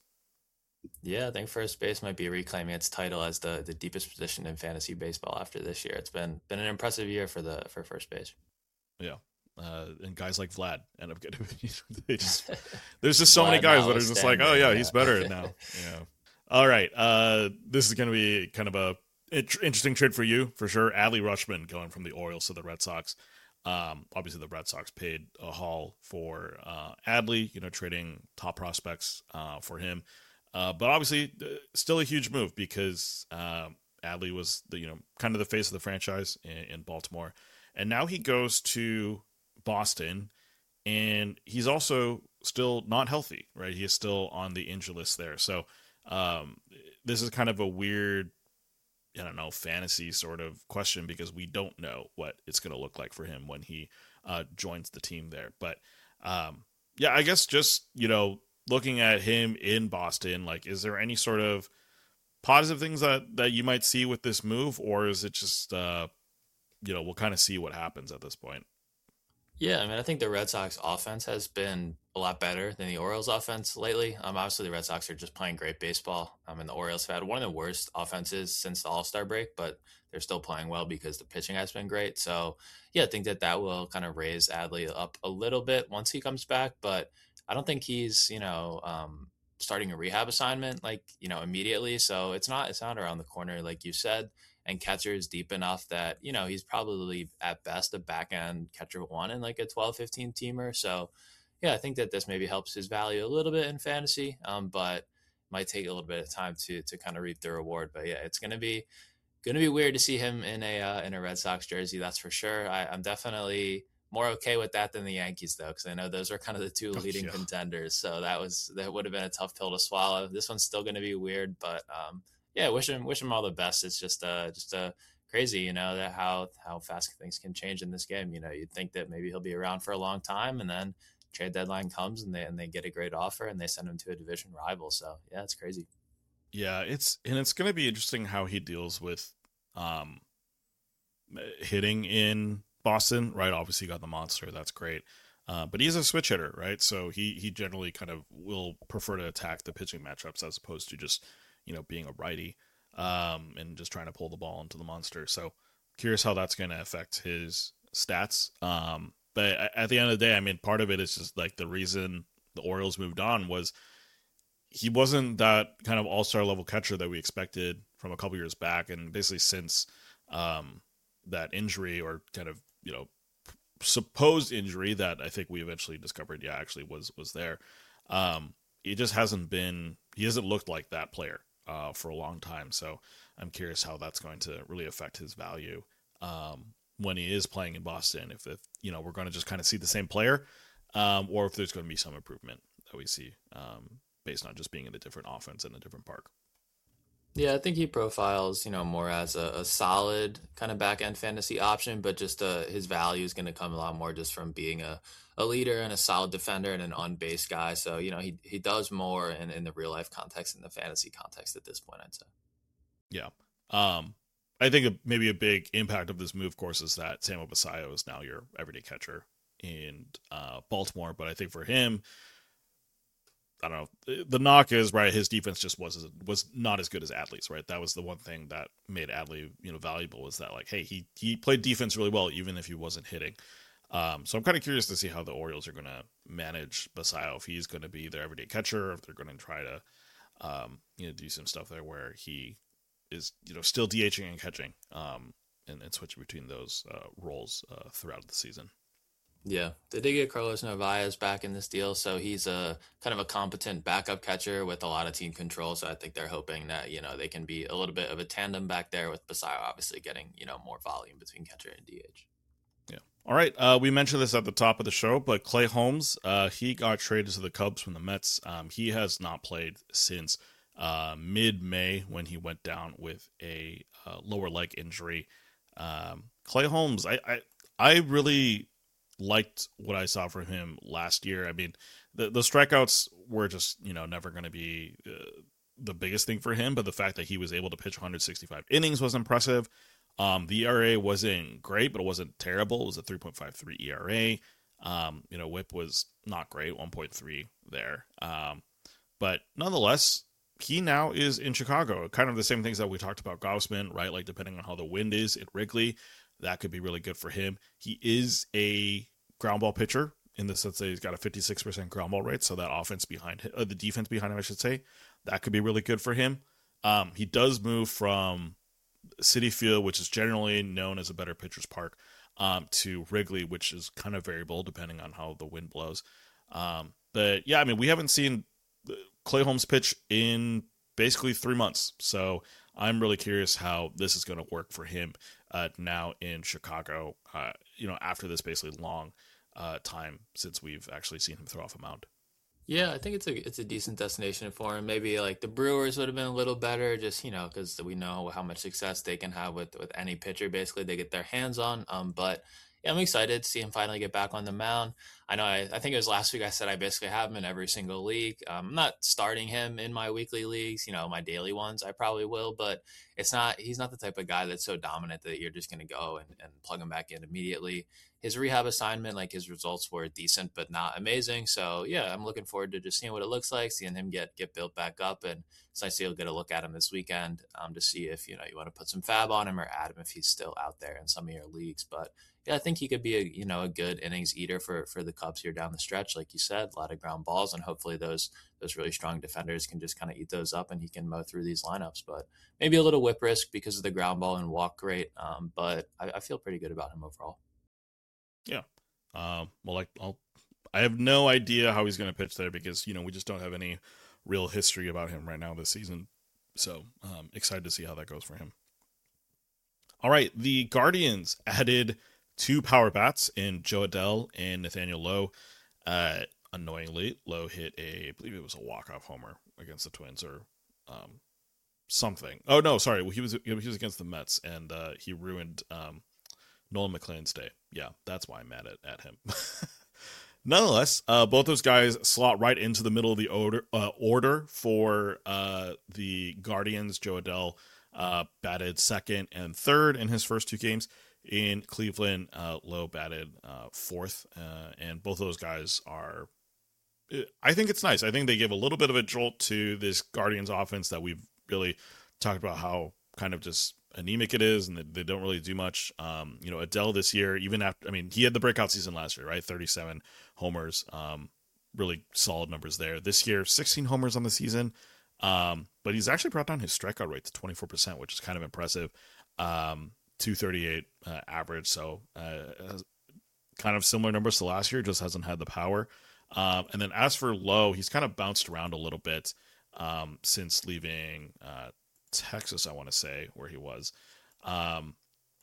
Yeah, I think first base might be reclaiming its title as the, the deepest position in fantasy baseball after this year. It's been been an impressive year for the for first base. Yeah. Uh, and guys like Vlad end up getting they just there's just so Vlad many guys that are just like, oh yeah, yeah. he's better now. Yeah. All right. Uh, this is going to be kind of a interesting trade for you for sure. Adley Rutschman going from the Orioles to the Red Sox. Um, obviously the Red Sox paid a haul for uh, Adley, you know, trading top prospects uh, for him. Uh, but obviously, uh, still a huge move because uh, Adley was the you know kind of the face of the franchise in, in Baltimore, and now he goes to Boston, and he's also still not healthy, right? He is still on the injury list there. So um, this is kind of a weird, I don't know, fantasy sort of question because we don't know what it's going to look like for him when he uh, joins the team there. But um, yeah, I guess just you know. Looking at him in Boston, like, is there any sort of positive things that, that you might see with this move, or is it just, uh, you know, we'll kind of see what happens at this point? Yeah, I mean, I think the Red Sox offense has been a lot better than the Orioles offense lately. Um, obviously, the Red Sox are just playing great baseball. Um, and the Orioles have had one of the worst offenses since the All-Star break, but they're still playing well because the pitching has been great. So, yeah, I think that that will kind of raise Adley up a little bit once he comes back. But I don't think he's, you know, um, starting a rehab assignment like, you know, immediately. So it's not it's not around the corner, like you said. And catcher is deep enough that, you know, he's probably at best a back end catcher one in like a twelve, fifteen teamer. So, yeah, I think that this maybe helps his value a little bit in fantasy, um, but might take a little bit of time to to kind of reap the reward. But yeah, it's going to be going to be weird to see him in a uh, in a Red Sox jersey. That's for sure. I, I'm definitely more okay with that than the Yankees, though, because I know those are kind of the two leading oh, yeah. contenders. So that was that would have been a tough pill to swallow. This one's still going to be weird, but um, yeah, wish him wish him all the best. It's just uh just uh crazy, you know, that how how fast things can change in this game. You know, you'd think that maybe he'll be around for a long time, and then trade deadline comes and they and they get a great offer and they send him to a division rival. So yeah, it's crazy. Yeah, it's and it's going to be interesting how he deals with um hitting in Boston, right? Obviously, you got the monster. That's great. Uh, but he's a switch hitter, right? So he he generally kind of will prefer to attack the pitching matchups as opposed to just, you know, being a righty um, and just trying to pull the ball into the monster. So curious how that's going to affect his stats. Um, but at the end of the day, I mean, part of it is just like the reason the Orioles moved on was he wasn't that kind of all-star level catcher that we expected from a couple years back. And basically since um, that injury or kind of, you know, supposed injury that I think we eventually discovered, yeah, actually was, was there. Um, he just hasn't been, he hasn't looked like that player uh, for a long time. So I'm curious how that's going to really affect his value um, when he is playing in Boston. If, if you know, we're going to just kind of see the same player um, or if there's going to be some improvement that we see um, based on just being in a different offense and a different park. Yeah, I think he profiles, you know, more as a, a solid kind of back end fantasy option, but just uh, his value is going to come a lot more just from being a, a leader and a solid defender and an on base guy. So, you know, he, he does more in, in the real life context and the fantasy context at this point, I'd say. Yeah. Um, I think a, maybe a big impact of this move, of course, is that Samuel Basallo is now your everyday catcher in uh, Baltimore. But I think for him, I don't know. The knock is right. His defense just was was not as good as Adley's. Right. That was the one thing that made Adley, you know, valuable. Was that like, hey, he he played defense really well, even if he wasn't hitting. Um, so I'm kind of curious to see how the Orioles are going to manage Basallo. If he's going to be their everyday catcher, if they're going to try to, um, you know, do some stuff there where he is, you know, still DHing and catching, um, and, and switching between those uh, roles uh, throughout the season. Yeah, they did get Carlos Narvaez back in this deal, so he's a kind of a competent backup catcher with a lot of team control. So I think they're hoping that, you know, they can be a little bit of a tandem back there with Basallo obviously getting, you know, more volume between catcher and D H. Yeah. All right. Uh, we mentioned this at the top of the show, but Clay Holmes, uh, he got traded to the Cubs from the Mets. Um, he has not played since uh, mid-May when he went down with a uh, lower leg injury. Um, Clay Holmes, I, I I really liked what I saw from him last year. I mean, the the strikeouts were just, you know, never going to be uh, the biggest thing for him, but the fact that he was able to pitch one hundred sixty-five innings was impressive. Um, the E R A wasn't great, but it wasn't terrible. It was a three point five three E R A. Um, you know, whip was not great, one point three there. Um, but nonetheless, he now is in Chicago. Kind of the same things that we talked about Gausman, right? Like depending on how the wind is at Wrigley, that could be really good for him. He is a ground ball pitcher in the sense that he's got a fifty-six percent ground ball rate. So that offense behind him, uh, the defense behind him, I should say, that could be really good for him. Um, he does move from Citi Field, which is generally known as a better pitcher's park, um, to Wrigley, which is kind of variable depending on how the wind blows. Um, but yeah, I mean, we haven't seen Clay Holmes pitch in basically three months. So I'm really curious how this is going to work for him uh, now in Chicago, uh, you know, after this basically long uh, time since we've actually seen him throw off a mound. Yeah, I think it's a it's a decent destination for him. Maybe like the Brewers would have been a little better, just you know, because we know how much success they can have with with any pitcher. Basically, they get their hands on. Um, but yeah, I'm excited to see him finally get back on the mound. I know. I, I think it was last week I said I basically have him in every single league. Um, I'm not starting him in my weekly leagues. You know, my daily ones I probably will, but it's not. He's not the type of guy that's so dominant that you're just going to go and, and plug him back in immediately. His rehab assignment, like his results were decent but not amazing. So yeah, I'm looking forward to just seeing what it looks like, seeing him get get built back up, and it's nice to get a look at him this weekend um, to see if you know you want to put some fab on him or add him if he's still out there in some of your leagues. But yeah, I think he could be a you know a good innings eater for for the Cubs here down the stretch, like you said, a lot of ground balls, and hopefully those those really strong defenders can just kind of eat those up, and he can mow through these lineups. But maybe a little whip risk because of the ground ball and walk rate, um, but I, I feel pretty good about him overall. Yeah. Um, well, like, I'll, I have no idea how he's going to pitch there because, you know, we just don't have any real history about him right now this season. So, um, excited to see how that goes for him. All right. The Guardians added two power bats in Jo Adell and Nathaniel Lowe. Uh, annoyingly, Lowe hit a, I believe it was a walk-off homer against the Twins or, um, something. Oh, no, sorry. He was, he was against the Mets and, uh, he ruined, um, Nolan McLean's day. Yeah, that's why I'm mad at, at him. Nonetheless, uh, both those guys slot right into the middle of the order, uh, order for uh, the Guardians. Jo Adell uh, batted second and third in his first two games. In Cleveland, uh, Lowe batted uh, fourth. Uh, and both of those guys are... I think it's nice. I think they give a little bit of a jolt to this Guardians offense that we've really talked about how kind of just anemic it is, and they don't really do much. Um, you know, Adell this year, even after, I mean, he had the breakout season last year, right? thirty-seven homers, um, really solid numbers there. This year, sixteen homers on the season, um, but he's actually brought down his strikeout rate to twenty-four percent, which is kind of impressive. Um, two thirty-eight uh, average, so uh, kind of similar numbers to last year, just hasn't had the power. Um, and then as for Lowe, he's kind of bounced around a little bit um, since leaving uh, Texas, I want to say, where he was. Um,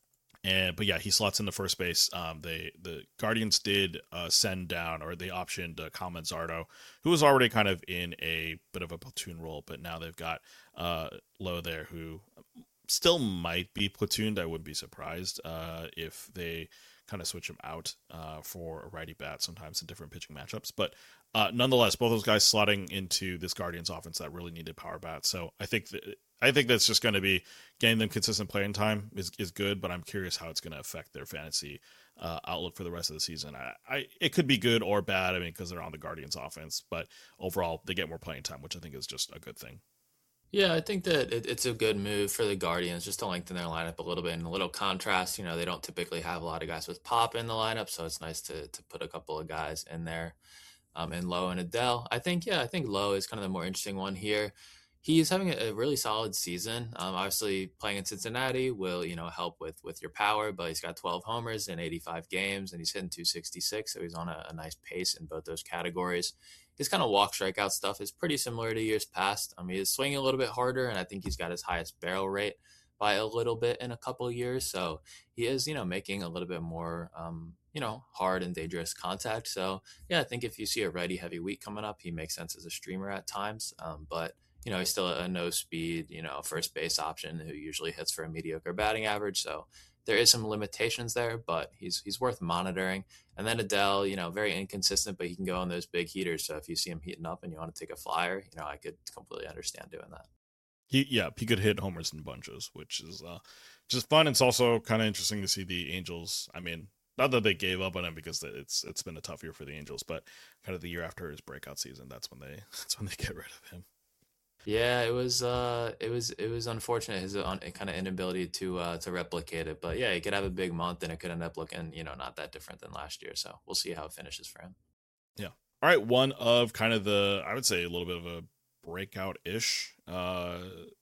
And but yeah, he slots into first base. Um, they the Guardians did uh, send down, or they optioned uh, Kyle Manzardo, who was already kind of in a bit of a platoon role, but now they've got uh, Lowe there, who still might be platooned. I wouldn't be surprised uh, if they kind of switch him out uh, for a righty bat sometimes in different pitching matchups. But uh, nonetheless, both those guys slotting into this Guardians offense that really needed power bats. So I think that I think that's just going to be getting them consistent playing time is, is good, but I'm curious how it's going to affect their fantasy uh, outlook for the rest of the season. I, I it could be good or bad. I mean, because they're on the Guardians offense, but overall they get more playing time, which I think is just a good thing. Yeah, I think that it, it's a good move for the Guardians just to lengthen their lineup a little bit. And a little contrast, you know, they don't typically have a lot of guys with pop in the lineup, so it's nice to to put a couple of guys in there, um, in Lowe and Adele. I think, yeah, I think Lowe is kind of the more interesting one here. He's having a, a really solid season. Um, obviously, playing in Cincinnati will, you know, help with with your power, but he's got twelve homers in eighty-five games, and he's hitting two sixty-six, so he's on a, a nice pace in both those categories. His kind of walk strikeout stuff is pretty similar to years past. I mean, he's swinging a little bit harder, and I think he's got his highest barrel rate by a little bit in a couple of years. So he is, you know, making a little bit more, um, you know, hard and dangerous contact. So yeah, I think if you see a righty heavy week coming up, he makes sense as a streamer at times. Um, but you know, he's still a no speed, you know, first base option who usually hits for a mediocre batting average. So there is some limitations there, but he's he's worth monitoring. And then Adele, you know, very inconsistent, but he can go on those big heaters. So if you see him heating up and you want to take a flyer, you know, I could completely understand doing that. He yeah, he could hit homers in bunches, which is uh, just fun. It's also kind of interesting to see the Angels. I mean, not that they gave up on him because it's it's been a tough year for the Angels, but kind of the year after his breakout season, that's when they that's when they get rid of him. Yeah, it was uh it was it was unfortunate his un- kind of inability to uh to replicate it. But yeah, he could have a big month and it could end up looking, you know, not that different than last year. So we'll see how it finishes for him. Yeah. All right, one of kind of the I would say a little bit of a breakout-ish uh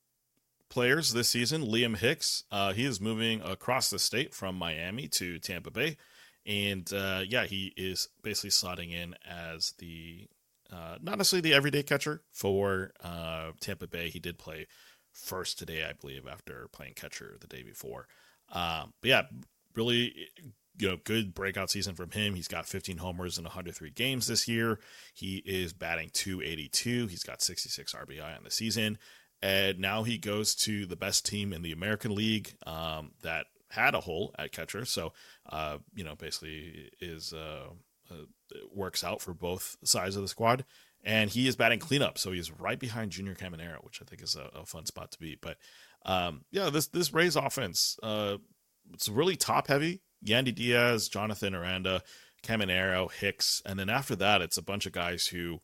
players this season, Liam Hicks. Uh he is moving across the state from Miami to Tampa Bay. And uh yeah, he is basically slotting in as the Uh, not necessarily the everyday catcher for uh, Tampa Bay. He did play first today, I believe, after playing catcher the day before. Um, but yeah, really, you know, good breakout season from him. He's got fifteen homers in one hundred three games this year. He is batting two eighty-two. He's got sixty-six R B I on the season. And now he goes to the best team in the American League um, that had a hole at catcher. So, uh, you know, basically is... Uh, Uh, works out for both sides of the squad, and he is batting cleanup, so he's right behind Junior Caminero, which I think is a, a fun spot to be. But um, yeah, this this Rays offense, uh, it's really top heavy. Yandy Diaz, Jonathan Aranda, Caminero, Hicks, and then after that, it's a bunch of guys who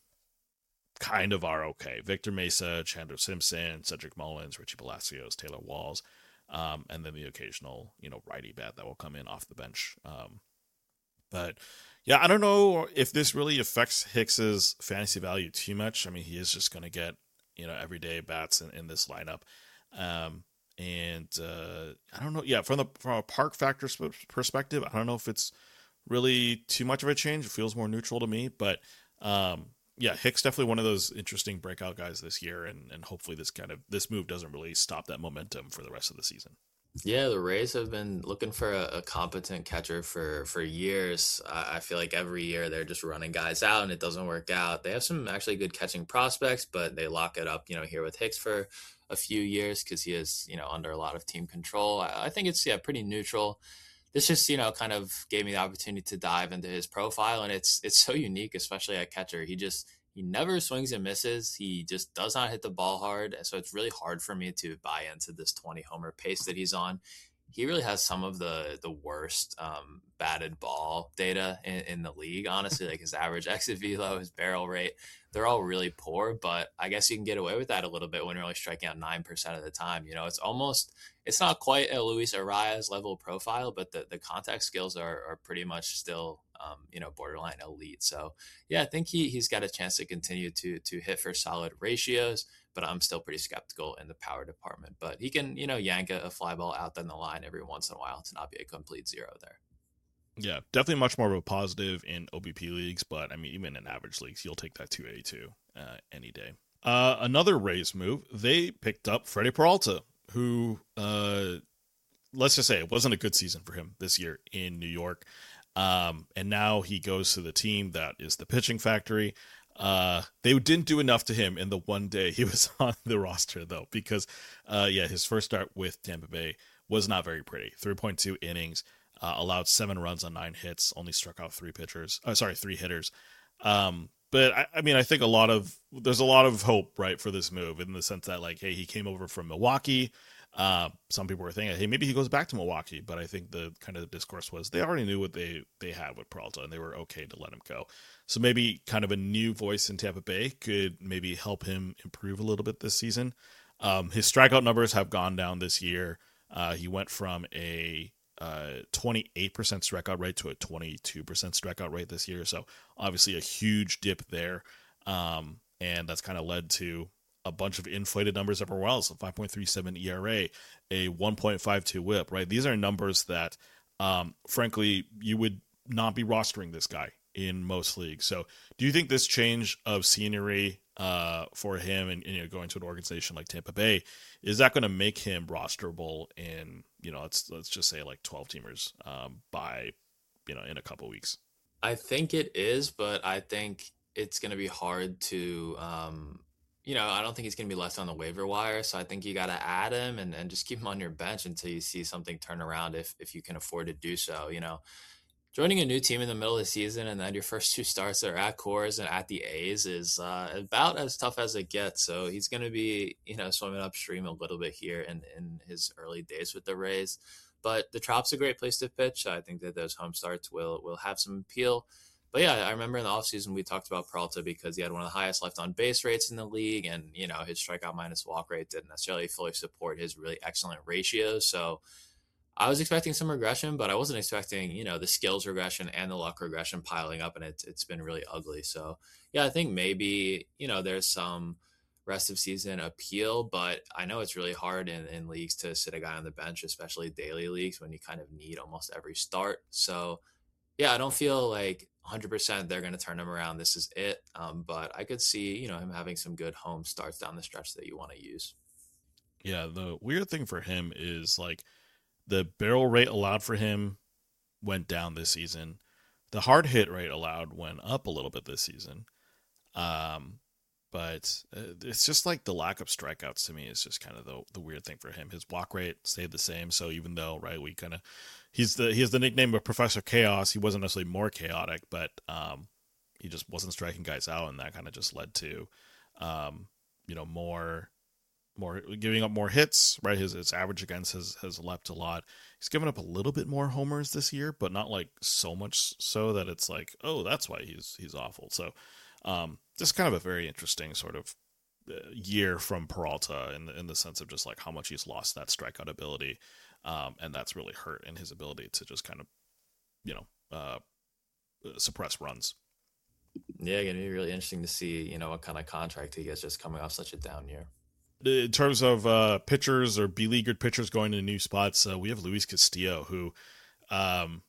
kind of are okay. Victor Mesa, Chandler Simpson, Cedric Mullins, Richie Palacios, Taylor Walls, um, and then the occasional, you know, righty bat that will come in off the bench. Um, but yeah, I don't know if this really affects Hicks's fantasy value too much. I mean, he is just going to get, you know, everyday bats in, in this lineup. Um, and uh, I don't know. Yeah, from the from a park factor perspective, I don't know if it's really too much of a change. It feels more neutral to me. But um, yeah, Hicks definitely one of those interesting breakout guys this year. And, and hopefully this kind of this move doesn't really stop that momentum for the rest of the season. Yeah, the Rays have been looking for a, a competent catcher for for years. I, I feel like every year they're just running guys out and it doesn't work out. They have some actually good catching prospects, but they lock it up, you know, here with Hicks for a few years because he is, you know, under a lot of team control. I, I think it's, yeah, pretty neutral. This just, you know, kind of gave me the opportunity to dive into his profile, and it's it's so unique, especially at catcher. He just he never swings and misses. He just does not hit the ball hard. So it's really hard for me to buy into this twenty homer pace that he's on. He really has some of the the worst um, batted ball data in, in the league, honestly. Like his average exit velo, his barrel rate, they're all really poor. But I guess you can get away with that a little bit when you're only striking out nine percent of the time. You know, it's almost, it's not quite a Luis Arias level profile, but the, the contact skills are, are pretty much still, um, you know, borderline elite. So yeah, I think he, he's got a chance to continue to, to hit for solid ratios, but I'm still pretty skeptical in the power department. But he can, you know, yank a, a fly ball out down the line every once in a while to not be a complete zero there. Yeah, definitely much more of a positive in O B P leagues, but I mean, even in average leagues, you'll take that two eighty-two uh, any day. Uh, another Rays move, they picked up Freddie Peralta, who uh, let's just say it wasn't a good season for him this year in New York. Um, and now he goes to the team that is the pitching factory. Uh, they didn't do enough to him in the one day he was on the roster, though, because, uh, yeah, his first start with Tampa Bay was not very pretty. three point two innings, uh, allowed seven runs on nine hits, only struck out three pitchers. Uh, sorry, three hitters. Um, but I, I mean, I think a lot of there's a lot of hope, right, for this move in the sense that, like, hey, he came over from Milwaukee. Uh, some people were thinking, hey, maybe he goes back to Milwaukee, but I think the kind of the discourse was they already knew what they, they had with Peralta, and they were okay to let him go. So maybe kind of a new voice in Tampa Bay could maybe help him improve a little bit this season. Um, his strikeout numbers have gone down this year. Uh, he went from a uh, twenty-eight percent strikeout rate to a twenty-two percent strikeout rate this year. So obviously a huge dip there. Um, and that's kind of led to a bunch of inflated numbers everywhere else, a five point three seven E R A, a one point five two whip, right? These are numbers that, um, frankly, you would not be rostering this guy in most leagues. So do you think this change of scenery uh, for him and, and you know, going to an organization like Tampa Bay, is that going to make him rosterable in, you know, let's, let's just say like twelve teamers um, by, you know, in a couple weeks? I think it is, but I think it's going to be hard to, um, you know, I don't think he's going to be left on the waiver wire. So I think you got to add him and, and just keep him on your bench until you see something turn around if, if you can afford to do so. You know, joining a new team in the middle of the season and then your first two starts are at Coors and at the A's is uh, about as tough as it gets. So he's going to be, you know, swimming upstream a little bit here in, in his early days with the Rays. But the Trop's a great place to pitch. I think that those home starts will will have some appeal. But yeah, I remember in the offseason we talked about Peralta because he had one of the highest left on base rates in the league. And, you know, his strikeout minus walk rate didn't necessarily fully support his really excellent ratios. So I was expecting some regression, but I wasn't expecting, you know, the skills regression and the luck regression piling up. And it's it's been really ugly. So yeah, I think maybe, you know, there's some rest of season appeal, but I know it's really hard in, in leagues to sit a guy on the bench, especially daily leagues when you kind of need almost every start. So yeah, I don't feel like one hundred percent they're going to turn him around. This is it. Um, but I could see, you know, him having some good home starts down the stretch that you want to use. Yeah, the weird thing for him is like the barrel rate allowed for him went down this season. The hard hit rate allowed went up a little bit this season. Um, but uh, it's just like the lack of strikeouts to me is just kind of the the weird thing for him. His walk rate stayed the same. So even though, right, we kind of, he's the, he has the nickname of Professor Chaos. He wasn't necessarily more chaotic, but um, he just wasn't striking guys out. And that kind of just led to, um, you know, more, more giving up more hits, right? His, his average against has, has leapt a lot. He's given up a little bit more homers this year, but not like so much so that it's like, oh, that's why he's, he's awful. So, um, just kind of a very interesting sort of year from Peralta in the, in the sense of just like how much he's lost that strikeout ability. Um, and that's really hurt in his ability to just kind of, you know, uh, suppress runs. Yeah, going to be really interesting to see, you know, what kind of contract he gets just coming off such a down year. In terms of uh, pitchers or beleaguered pitchers going to new spots, uh, we have Luis Castillo, who, um,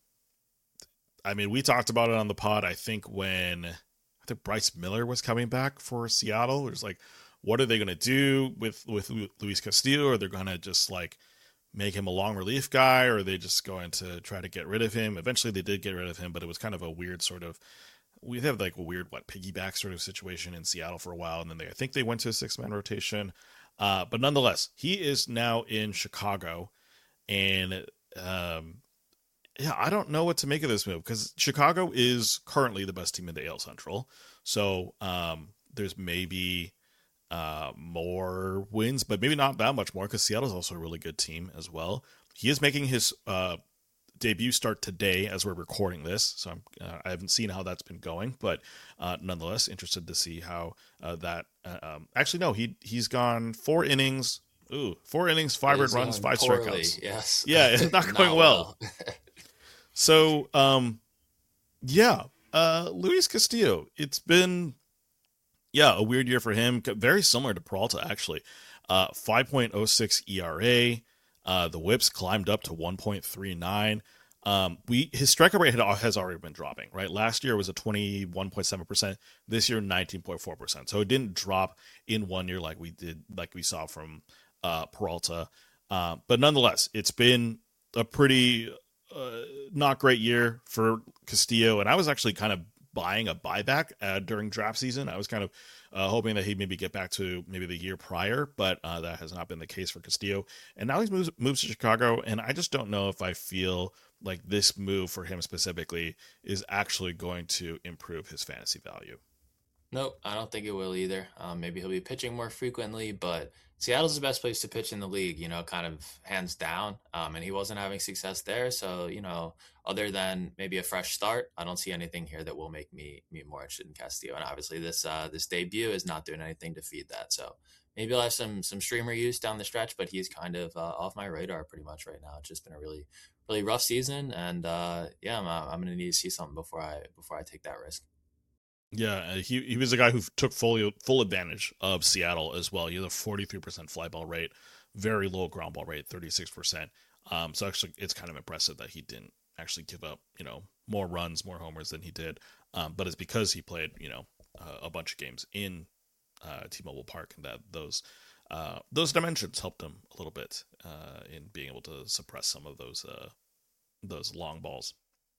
I mean, we talked about it on the pod, I think, when I think Bryce Miller was coming back for Seattle. It was like, what are they going to do with, with Luis Castillo? Are they going to just like make him a long relief guy, or are they just going to try to get rid of him? Eventually they did get rid of him, but it was kind of a weird sort of, we have like a weird, what, piggyback sort of situation in Seattle for a while. And then they, I think they went to a six man rotation. Uh, but nonetheless, he is now in Chicago, and um, yeah, I don't know what to make of this move because Chicago is currently the best team in the A L Central. So um, there's maybe uh, more wins, but maybe not that much more because Seattle's also a really good team as well. He is making his uh, debut start today as we're recording this, so I'm, uh, I haven't seen how that's been going, but uh, nonetheless, interested to see how uh, that. Uh, um, actually, no, he he's gone four innings. Ooh, four innings, five earned runs, five poorly, strikeouts. Yes, yeah, it's not going not well. well. So, um, yeah, uh, Luis Castillo. It's been, yeah, a weird year for him. Very similar to Peralta, actually. Uh, five point oh six E R A. Uh, the whips climbed up to one point three nine. Um, we his strikeout rate had, has already been dropping, right? Last year it was a twenty-one point seven percent. This year, nineteen point four percent. So it didn't drop in one year like we did, like we saw from uh, Peralta. Uh, but nonetheless, it's been a pretty uh, not great year for Castillo, and I was actually kind of buying a buyback uh, during draft season. I was kind of uh, hoping that he'd maybe get back to maybe the year prior, but uh, that has not been the case for Castillo. And now he's moves moves to Chicago, and I just don't know if I feel like this move for him specifically is actually going to improve his fantasy value. Nope, I don't think it will either. Um, maybe he'll be pitching more frequently, but Seattle's the best place to pitch in the league, you know, kind of hands down. Um, and he wasn't having success there. So, you know, other than maybe a fresh start, I don't see anything here that will make me me more interested in Castillo. And obviously this uh, this debut is not doing anything to feed that. So maybe I'll have some some streamer use down the stretch, but he's kind of uh, off my radar pretty much right now. It's just been a really, really rough season. And uh, yeah, I'm, I'm going to need to see something before I before I take that risk. Yeah, uh, he he was a guy who took full full advantage of Seattle as well. He had a forty-three percent fly ball rate, very low ground ball rate, thirty-six percent. Um, so actually, it's kind of impressive that he didn't actually give up, you know, more runs, more homers than he did. Um, but it's because he played, you know, uh, a bunch of games in uh, T-Mobile Park, and that those uh, those dimensions helped him a little bit uh, in being able to suppress some of those uh, those long balls.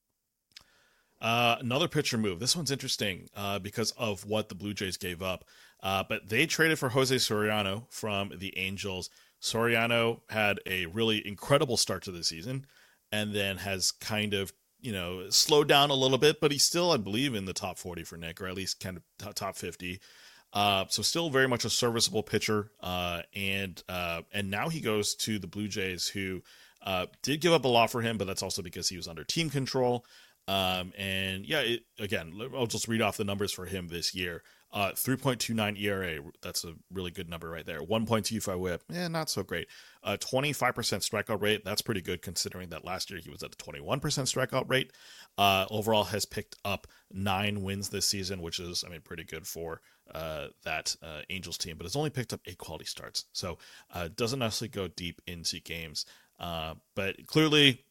Uh, another pitcher move. This one's interesting uh, because of what the Blue Jays gave up. Uh, but they traded for Jose Soriano from the Angels. Soriano had a really incredible start to the season and then has kind of, you know, slowed down a little bit, but he's still, I believe, in the top forty for Nick, or at least kind of top fifty. Uh, so still very much a serviceable pitcher. Uh, and uh, and now he goes to the Blue Jays, who uh, did give up a lot for him, but that's also because he was under team control. Um, and yeah, it, again, I'll just read off the numbers for him this year. Uh, three point two nine E R A. That's a really good number right there. one point two five whip. Eh, not so great. Uh, twenty-five percent strikeout rate. That's pretty good considering that last year he was at a twenty-one percent strikeout rate. Uh, overall has picked up nine wins this season, which is, I mean, pretty good for, uh, that, uh, Angels team, but it's only picked up eight quality starts. So, uh, doesn't necessarily go deep into games. Uh, but clearly,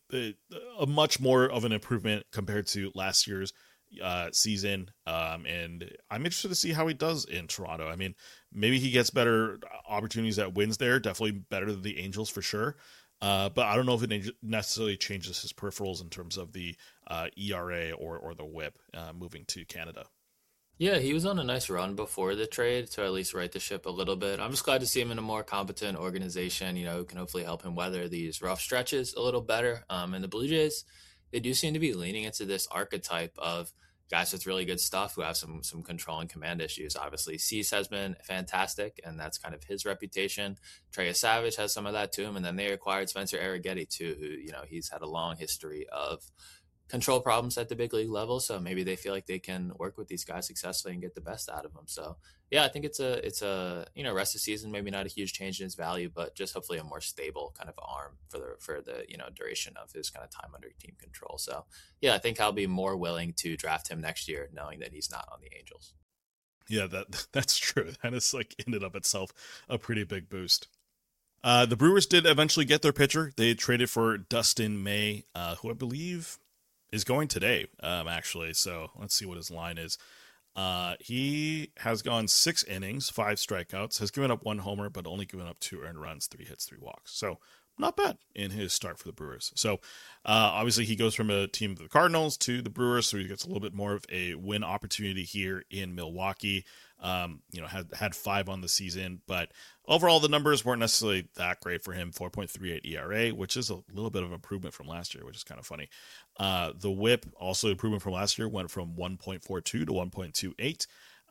a much more of an improvement compared to last year's uh, season. Um, and I'm interested to see how he does in Toronto. I mean, maybe he gets better opportunities at wins there, definitely better than the Angels for sure. Uh, but I don't know if it necessarily changes his peripherals in terms of the uh, E R A or, or the whip uh, moving to Canada. Yeah, he was on a nice run before the trade to at least right the ship a little bit. I'm just glad to see him in a more competent organization, you know, who can hopefully help him weather these rough stretches a little better. Um, and the Blue Jays, they do seem to be leaning into this archetype of guys with really good stuff who have some some control and command issues. Obviously, Cease has been fantastic, and that's kind of his reputation. Trey Savage has some of that to him, and then they acquired Spencer Arrighetti too, who, you know, he's had a long history of control problems at the big league level. So maybe they feel like they can work with these guys successfully and get the best out of them. So yeah, I think it's a, it's a, you know, rest of the season, maybe not a huge change in his value, but just hopefully a more stable kind of arm for the, for the, you know, duration of his kind of time under team control. So yeah, I think I'll be more willing to draft him next year, knowing that he's not on the Angels. Yeah, that that's true. That is like in and of itself a pretty big boost. Uh, the Brewers did eventually get their pitcher. They traded for Dustin May, uh, who I believe is going today, um, actually. So let's see what his line is. Uh, he has gone six innings, five strikeouts, has given up one homer, but only given up two earned runs, three hits, three walks. So not bad in his start for the Brewers. So uh, obviously he goes from a team of the Cardinals to the Brewers, so he gets a little bit more of a win opportunity here in Milwaukee. Um, you know, had had five on the season, but overall the numbers weren't necessarily that great for him. four point three eight E R A, which is a little bit of improvement from last year, which is kind of funny. Uh, the whip, also improvement from last year, went from one point four two to one point two eight.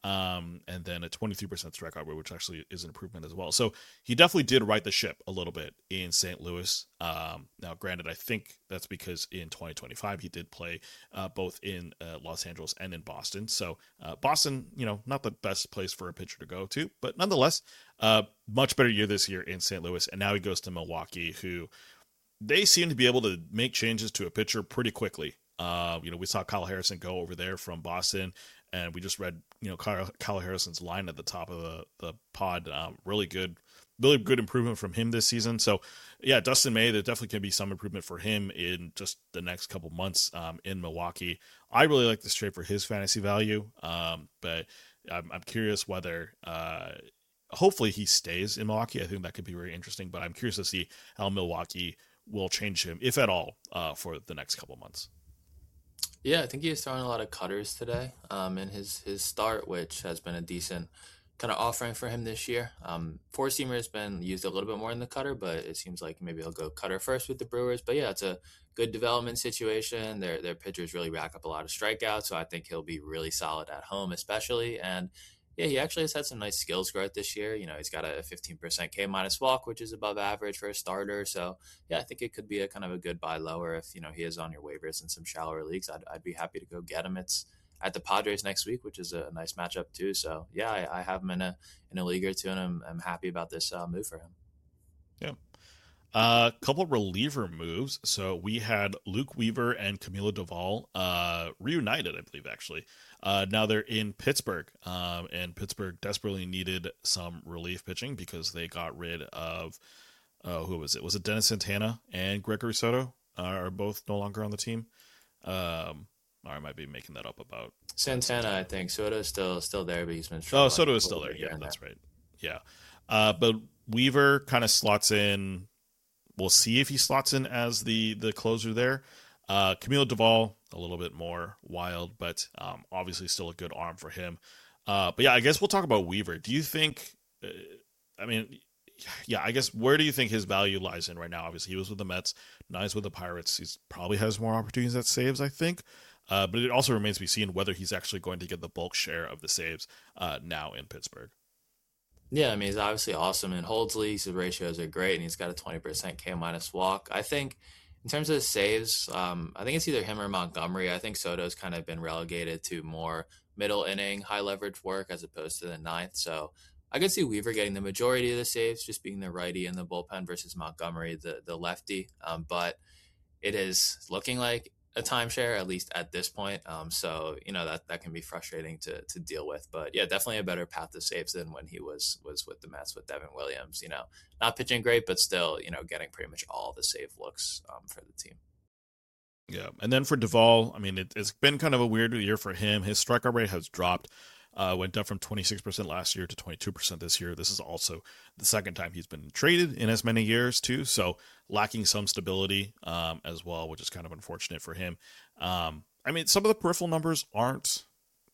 Um, and then a twenty-three percent strikeout rate, which actually is an improvement as well. So he definitely did right the ship a little bit in Saint Louis. Um, now, granted, I think that's because in twenty twenty-five he did play uh, both in uh, Los Angeles and in Boston. So uh, Boston, you know, not the best place for a pitcher to go to, but nonetheless, uh, much better year this year in Saint Louis. And now he goes to Milwaukee, who they seem to be able to make changes to a pitcher pretty quickly. Uh, you know, we saw Kyle Harrison go over there from Boston, and we just read, you know, Kyle, Kyle Harrison's line at the top of the, the pod. Um, really good, really good improvement from him this season. So, yeah, Dustin May, there definitely can be some improvement for him in just the next couple months um, in Milwaukee. I really like this trade for his fantasy value, um, but I'm, I'm curious whether uh, hopefully he stays in Milwaukee. I think that could be very interesting, but I'm curious to see how Milwaukee will change him, if at all, uh, for the next couple months. Yeah, I think he was throwing a lot of cutters today um, in his, his start, which has been a decent kind of offering for him this year. Um, four seamer has been used a little bit more in the cutter, but it seems like maybe he'll go cutter first with the Brewers. But yeah, it's a good development situation. Their their pitchers really rack up a lot of strikeouts, so I think he'll be really solid at home, especially. And yeah, he actually has had some nice skills growth this year. You know, he's got a fifteen percent K minus walk, which is above average for a starter. So yeah, I think it could be a kind of a good buy lower if you know he is on your waivers in some shallower leagues. I'd I'd be happy to go get him. It's at the Padres next week, which is a nice matchup too. So yeah, I, I have him in a in a league or two, and I'm I'm happy about this uh, move for him. Yeah. A uh, couple reliever moves. So we had Luke Weaver and Camilo Doval uh, reunited, I believe, actually. Uh, now they're in Pittsburgh, um, and Pittsburgh desperately needed some relief pitching because they got rid of, uh, who was it? Was it Dennis Santana and Gregory Soto uh, are both no longer on the team? Um, or I might be making that up about Santana. I think Soto's still still there, but he's been oh, struggling. Soto is still there. Yeah, that's right. Yeah, uh, but Weaver kind of slots in. We'll see if he slots in as the the closer there. Uh, Camilo Doval, a little bit more wild, but um, obviously still a good arm for him. Uh, but yeah, I guess we'll talk about Weaver. Do you think? Uh, I mean, yeah, I guess where do you think his value lies in right now? Obviously, he was with the Mets. Now he's with the Pirates. He probably has more opportunities at saves, I think. Uh, but it also remains to be seen whether he's actually going to get the bulk share of the saves uh, now in Pittsburgh. Yeah, I mean, he's obviously awesome in holds leagues. His ratios are great, and he's got a twenty percent K minus walk. I think in terms of the saves, um, I think it's either him or Montgomery. I think Soto's kind of been relegated to more middle inning, high leverage work as opposed to the ninth. So I could see Weaver getting the majority of the saves, just being the righty in the bullpen versus Montgomery, the the lefty. Um, but it is looking like a timeshare, at least at this point. Um, so you know that that can be frustrating to to deal with. But yeah, definitely a better path to saves than when he was was with the Mets with Devin Williams. You know, not pitching great, but still, you know, getting pretty much all the save looks um, for the team. Yeah, and then for Duvall, I mean, it, it's been kind of a weird year for him. His strikeout rate has dropped. Uh, went up from twenty-six percent last year to twenty-two percent this year. This is also the second time he's been traded in as many years, too. So lacking some stability um, as well, which is kind of unfortunate for him. Um, I mean, some of the peripheral numbers aren't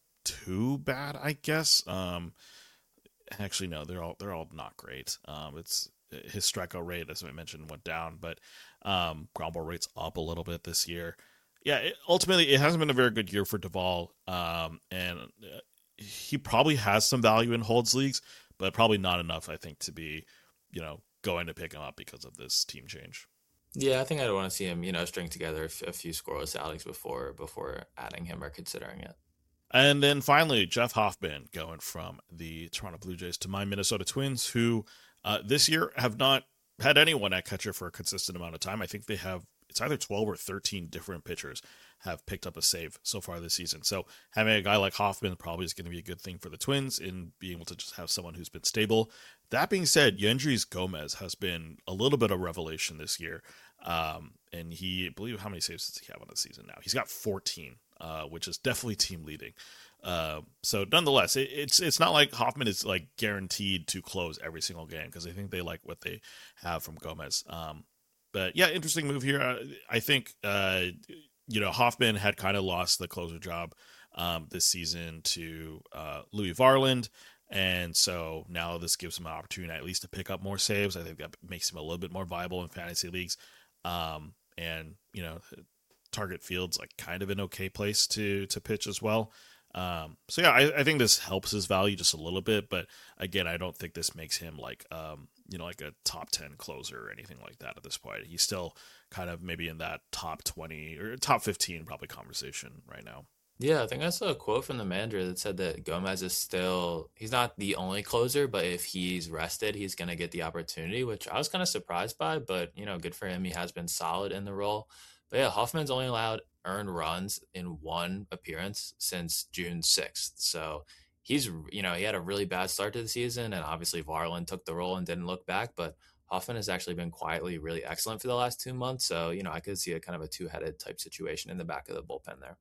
too bad, I guess. Um, actually, no, they're all they're all not great. Um, it's his strikeout rate, as I mentioned, went down, but um, ground ball rate's up a little bit this year. Yeah, it, ultimately, it hasn't been a very good year for Duvall, um, and uh, he probably has some value in holds leagues, but probably not enough, I think, to be, you know, going to pick him up because of this team change. Yeah, I think I'd want to see him, you know, string together a, f- a few scoreless outings before before adding him or considering it. And then finally, Jeff Hoffman going from the Toronto Blue Jays to my Minnesota Twins, who uh, this year have not had anyone at catcher for a consistent amount of time. I think they have, it's either twelve or thirteen different pitchers have picked up a save so far this season. So having a guy like Hoffman probably is going to be a good thing for the Twins in being able to just have someone who's been stable. That being said, Yendrys Gomez has been a little bit of revelation this year. Um, and he, I believe, how many saves does he have on the season now? He's got fourteen, uh, which is definitely team leading. Uh, so nonetheless, it, it's it's not like Hoffman is like guaranteed to close every single game because I think they like what they have from Gomez. Um, but yeah, interesting move here. Uh, I think uh, you know Hoffman had kind of lost the closer job um, this season to uh, Louis Varland. And so now this gives him an opportunity at least to pick up more saves. I think that makes him a little bit more viable in fantasy leagues. Um, and, you know, Target Field's like kind of an okay place to to pitch as well. Um, so, yeah, I, I think this helps his value just a little bit. But, again, I don't think this makes him like, um, you know, like a top ten closer or anything like that at this point. He's still kind of maybe in that top twenty or top fifteen probably conversation right now. Yeah, I think I saw a quote from the manager that said that Gomez is still, he's not the only closer, but if he's rested, he's going to get the opportunity, which I was kind of surprised by, but, you know, good for him. He has been solid in the role. But yeah, Hoffman's only allowed earned runs in one appearance since June sixth. So he's, you know, he had a really bad start to the season, and obviously Varland took the role and didn't look back, but Hoffman has actually been quietly really excellent for the last two months. So, you know, I could see a kind of a two-headed type situation in the back of the bullpen there.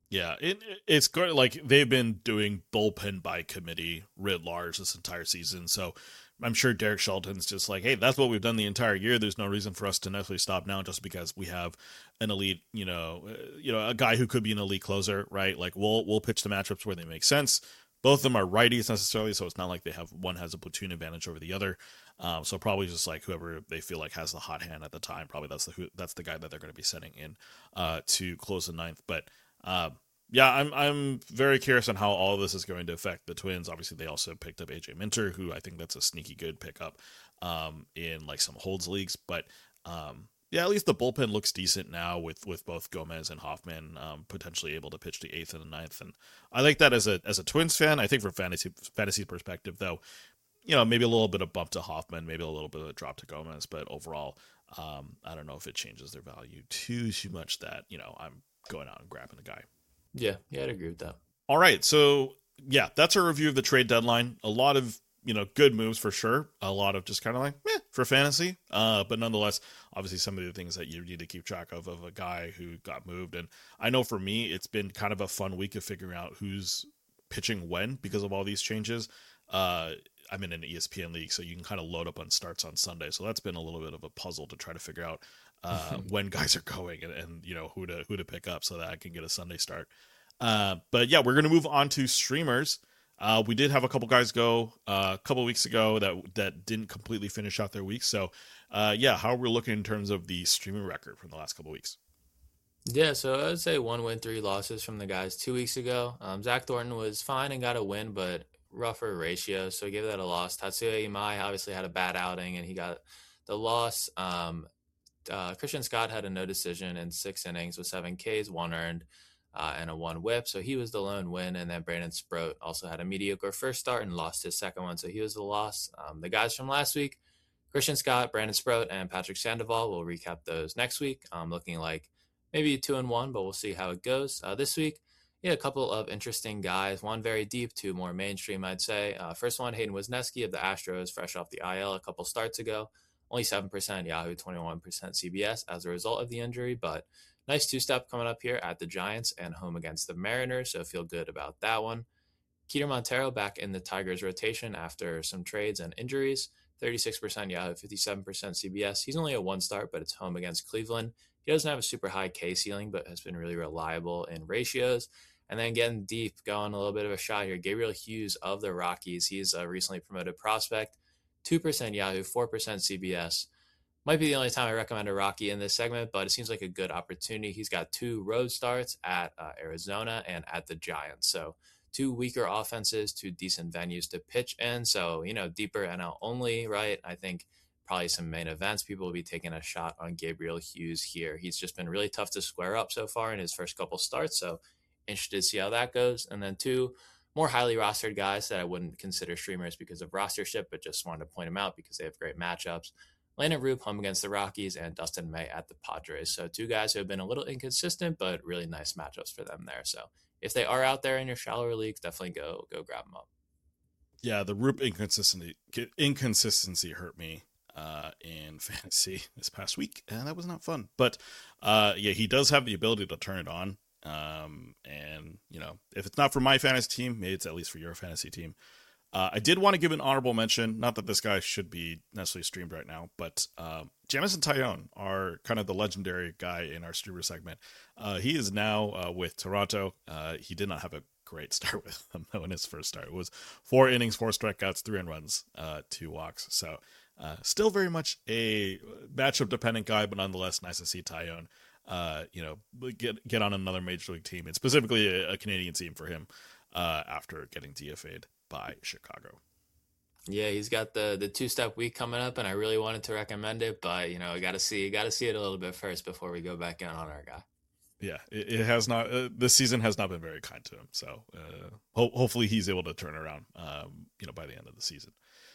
Yeah, it, it's good. Like they've been doing bullpen by committee writ large this entire season, so I'm sure Derek Shelton's just like, hey, that's what we've done the entire year. There's no reason for us to necessarily stop now just because we have an elite, you know, uh, you know, a guy who could be an elite closer, right? Like we'll we'll pitch the matchups where they make sense. Both of them are righties necessarily, so it's not like they have one has a platoon advantage over the other. Um, so probably just like whoever they feel like has the hot hand at the time, probably that's the who, that's the guy that they're going to be setting in uh, to close the ninth, but. Uh, yeah, I'm I'm very curious on how all of this is going to affect the Twins. Obviously, they also picked up A J Minter, who I think that's a sneaky good pickup um, in like some holds leagues. But um, yeah, at least the bullpen looks decent now with, with both Gomez and Hoffman um, potentially able to pitch the eighth and the ninth, and I like that as a as a Twins fan. I think from fantasy fantasy perspective, though, you know, maybe a little bit of bump to Hoffman, maybe a little bit of a drop to Gomez, but overall, um, I don't know if it changes their value too too much that you know I'm going out and grabbing the guy. Yeah, yeah, I'd agree with that. All right, so yeah, that's a review of the trade deadline. A lot of you know good moves for sure. A lot of just kind of like meh for fantasy, uh, but nonetheless, obviously some of the things that you need to keep track of of a guy who got moved. And I know for me, it's been kind of a fun week of figuring out who's pitching when because of all these changes. Uh, I'm in an E S P N league, so you can kind of load up on starts on Sunday. So that's been a little bit of a puzzle to try to figure out uh, when guys are going and, and you know who to who to pick up so that I can get a Sunday start. Uh, but yeah, we're gonna move on to streamers. Uh, we did have a couple guys go uh, a couple weeks ago that that didn't completely finish out their week. So uh, yeah, how are we looking in terms of the streaming record from the last couple weeks? Yeah, so I'd say one win, three losses from the guys two weeks ago. Um, Zach Thornton was fine and got a win, but rougher ratio, so give that a loss. Tatsuya Imai obviously had a bad outing, and he got the loss. Um, uh, Christian Scott had a no decision in six innings with seven Ks, one earned, uh, and a one whip, so he was the lone win. And then Brandon Sproat also had a mediocre first start and lost his second one, so he was the loss. Um, the guys from last week, Christian Scott, Brandon Sproat, and Patrick Sandoval, we'll recap those next week. Um, looking like maybe two and one, but we'll see how it goes. Uh, this week, yeah, a couple of interesting guys. One very deep, two more mainstream, I'd say. Uh, first one, Hayden Wesneski of the Astros, fresh off the I L a couple starts ago. Only seven percent Yahoo, twenty-one percent C B S as a result of the injury, but nice two-step coming up here at the Giants and home against the Mariners, so feel good about that one. Keter Montero back in the Tigers rotation after some trades and injuries. thirty-six percent Yahoo, fifty-seven percent C B S. He's only a one start, but it's home against Cleveland. He doesn't have a super high K ceiling, but has been really reliable in ratios. And then getting deep, going a little bit of a shot here. Gabriel Hughes of the Rockies. He's a recently promoted prospect. two percent Yahoo, four percent C B S. Might be the only time I recommend a Rocky in this segment, but it seems like a good opportunity. He's got two road starts at uh, Arizona and at the Giants. So two weaker offenses, two decent venues to pitch in. So, you know, deeper N L only, right? I think probably some main events, people will be taking a shot on Gabriel Hughes here. He's just been really tough to square up so far in his first couple starts. So interested to see how that goes. And then two more highly rostered guys that I wouldn't consider streamers because of rostership, but just wanted to point them out because they have great matchups. Landon Roop home against the Rockies and Dustin May at the Padres. So two guys who have been a little inconsistent, but really nice matchups for them there. So if they are out there in your shallower leagues, definitely go go grab them up. Yeah, the Roop inconsistency inconsistency hurt me uh, in fantasy this past week, and that was not fun. But uh, yeah, he does have the ability to turn it on. Um, and you know, if it's not for my fantasy team, maybe it's at least for your fantasy team. Uh, I did want to give an honorable mention, not that this guy should be necessarily streamed right now, but uh, Jamison Tyone, our kind of the legendary guy in our streamer segment. Uh, he is now uh, with Toronto. Uh, he did not have a great start with them though in his first start. It was four innings, four strikeouts, three in runs, uh, two walks. So uh, still very much a matchup dependent guy, but nonetheless nice to see Tyone uh, you know, get get on another major league team, and specifically a, a Canadian team for him uh, after getting D F A'd by Chicago. Yeah, he's got the the two step week coming up, and I really wanted to recommend it, but you know, I got to see, got to see it a little bit first before we go back in on our guy. Yeah, it, it has not. Uh, this season has not been very kind to him. So uh, ho- hopefully he's able to turn around. Um, you know, by the end of the season.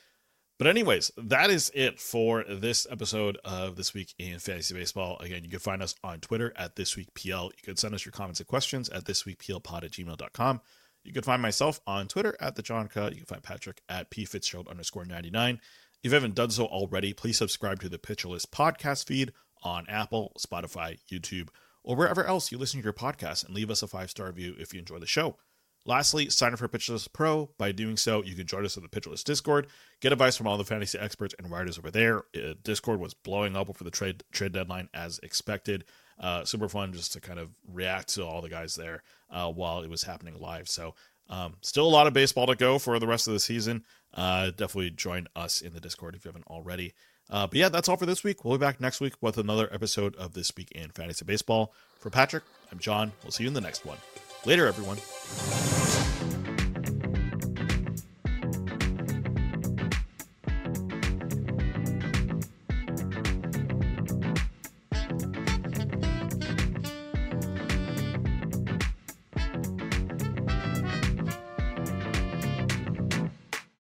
But anyways, that is it for this episode of This Week in Fantasy Baseball. Again, you can find us on Twitter at This Week P L. You can send us your comments and questions at thisweekplpod at gmail dot com. You can find myself on Twitter at the John Cut. You can find Patrick at P Fitzgerald underscore ninety-nine. If you haven't done so already, please subscribe to the Pitcher List podcast feed on Apple, Spotify, YouTube, or wherever else you listen to your podcast, and leave us a five-star review if you enjoy the show. Lastly, sign up for Pitcherless Pro. By doing so, you can join us in the Pitcherless Discord, get advice from all the fantasy experts and writers over there. Uh, Discord was blowing up for the trade trade deadline as expected. Uh, super fun just to kind of react to all the guys there uh, while it was happening live. So um, still a lot of baseball to go for the rest of the season. Uh, definitely join us in the Discord if you haven't already. Uh, but yeah, that's all for this week. We'll be back next week with another episode of This Week in Fantasy Baseball. For Patrick, I'm John. We'll see you in the next one. Later, everyone.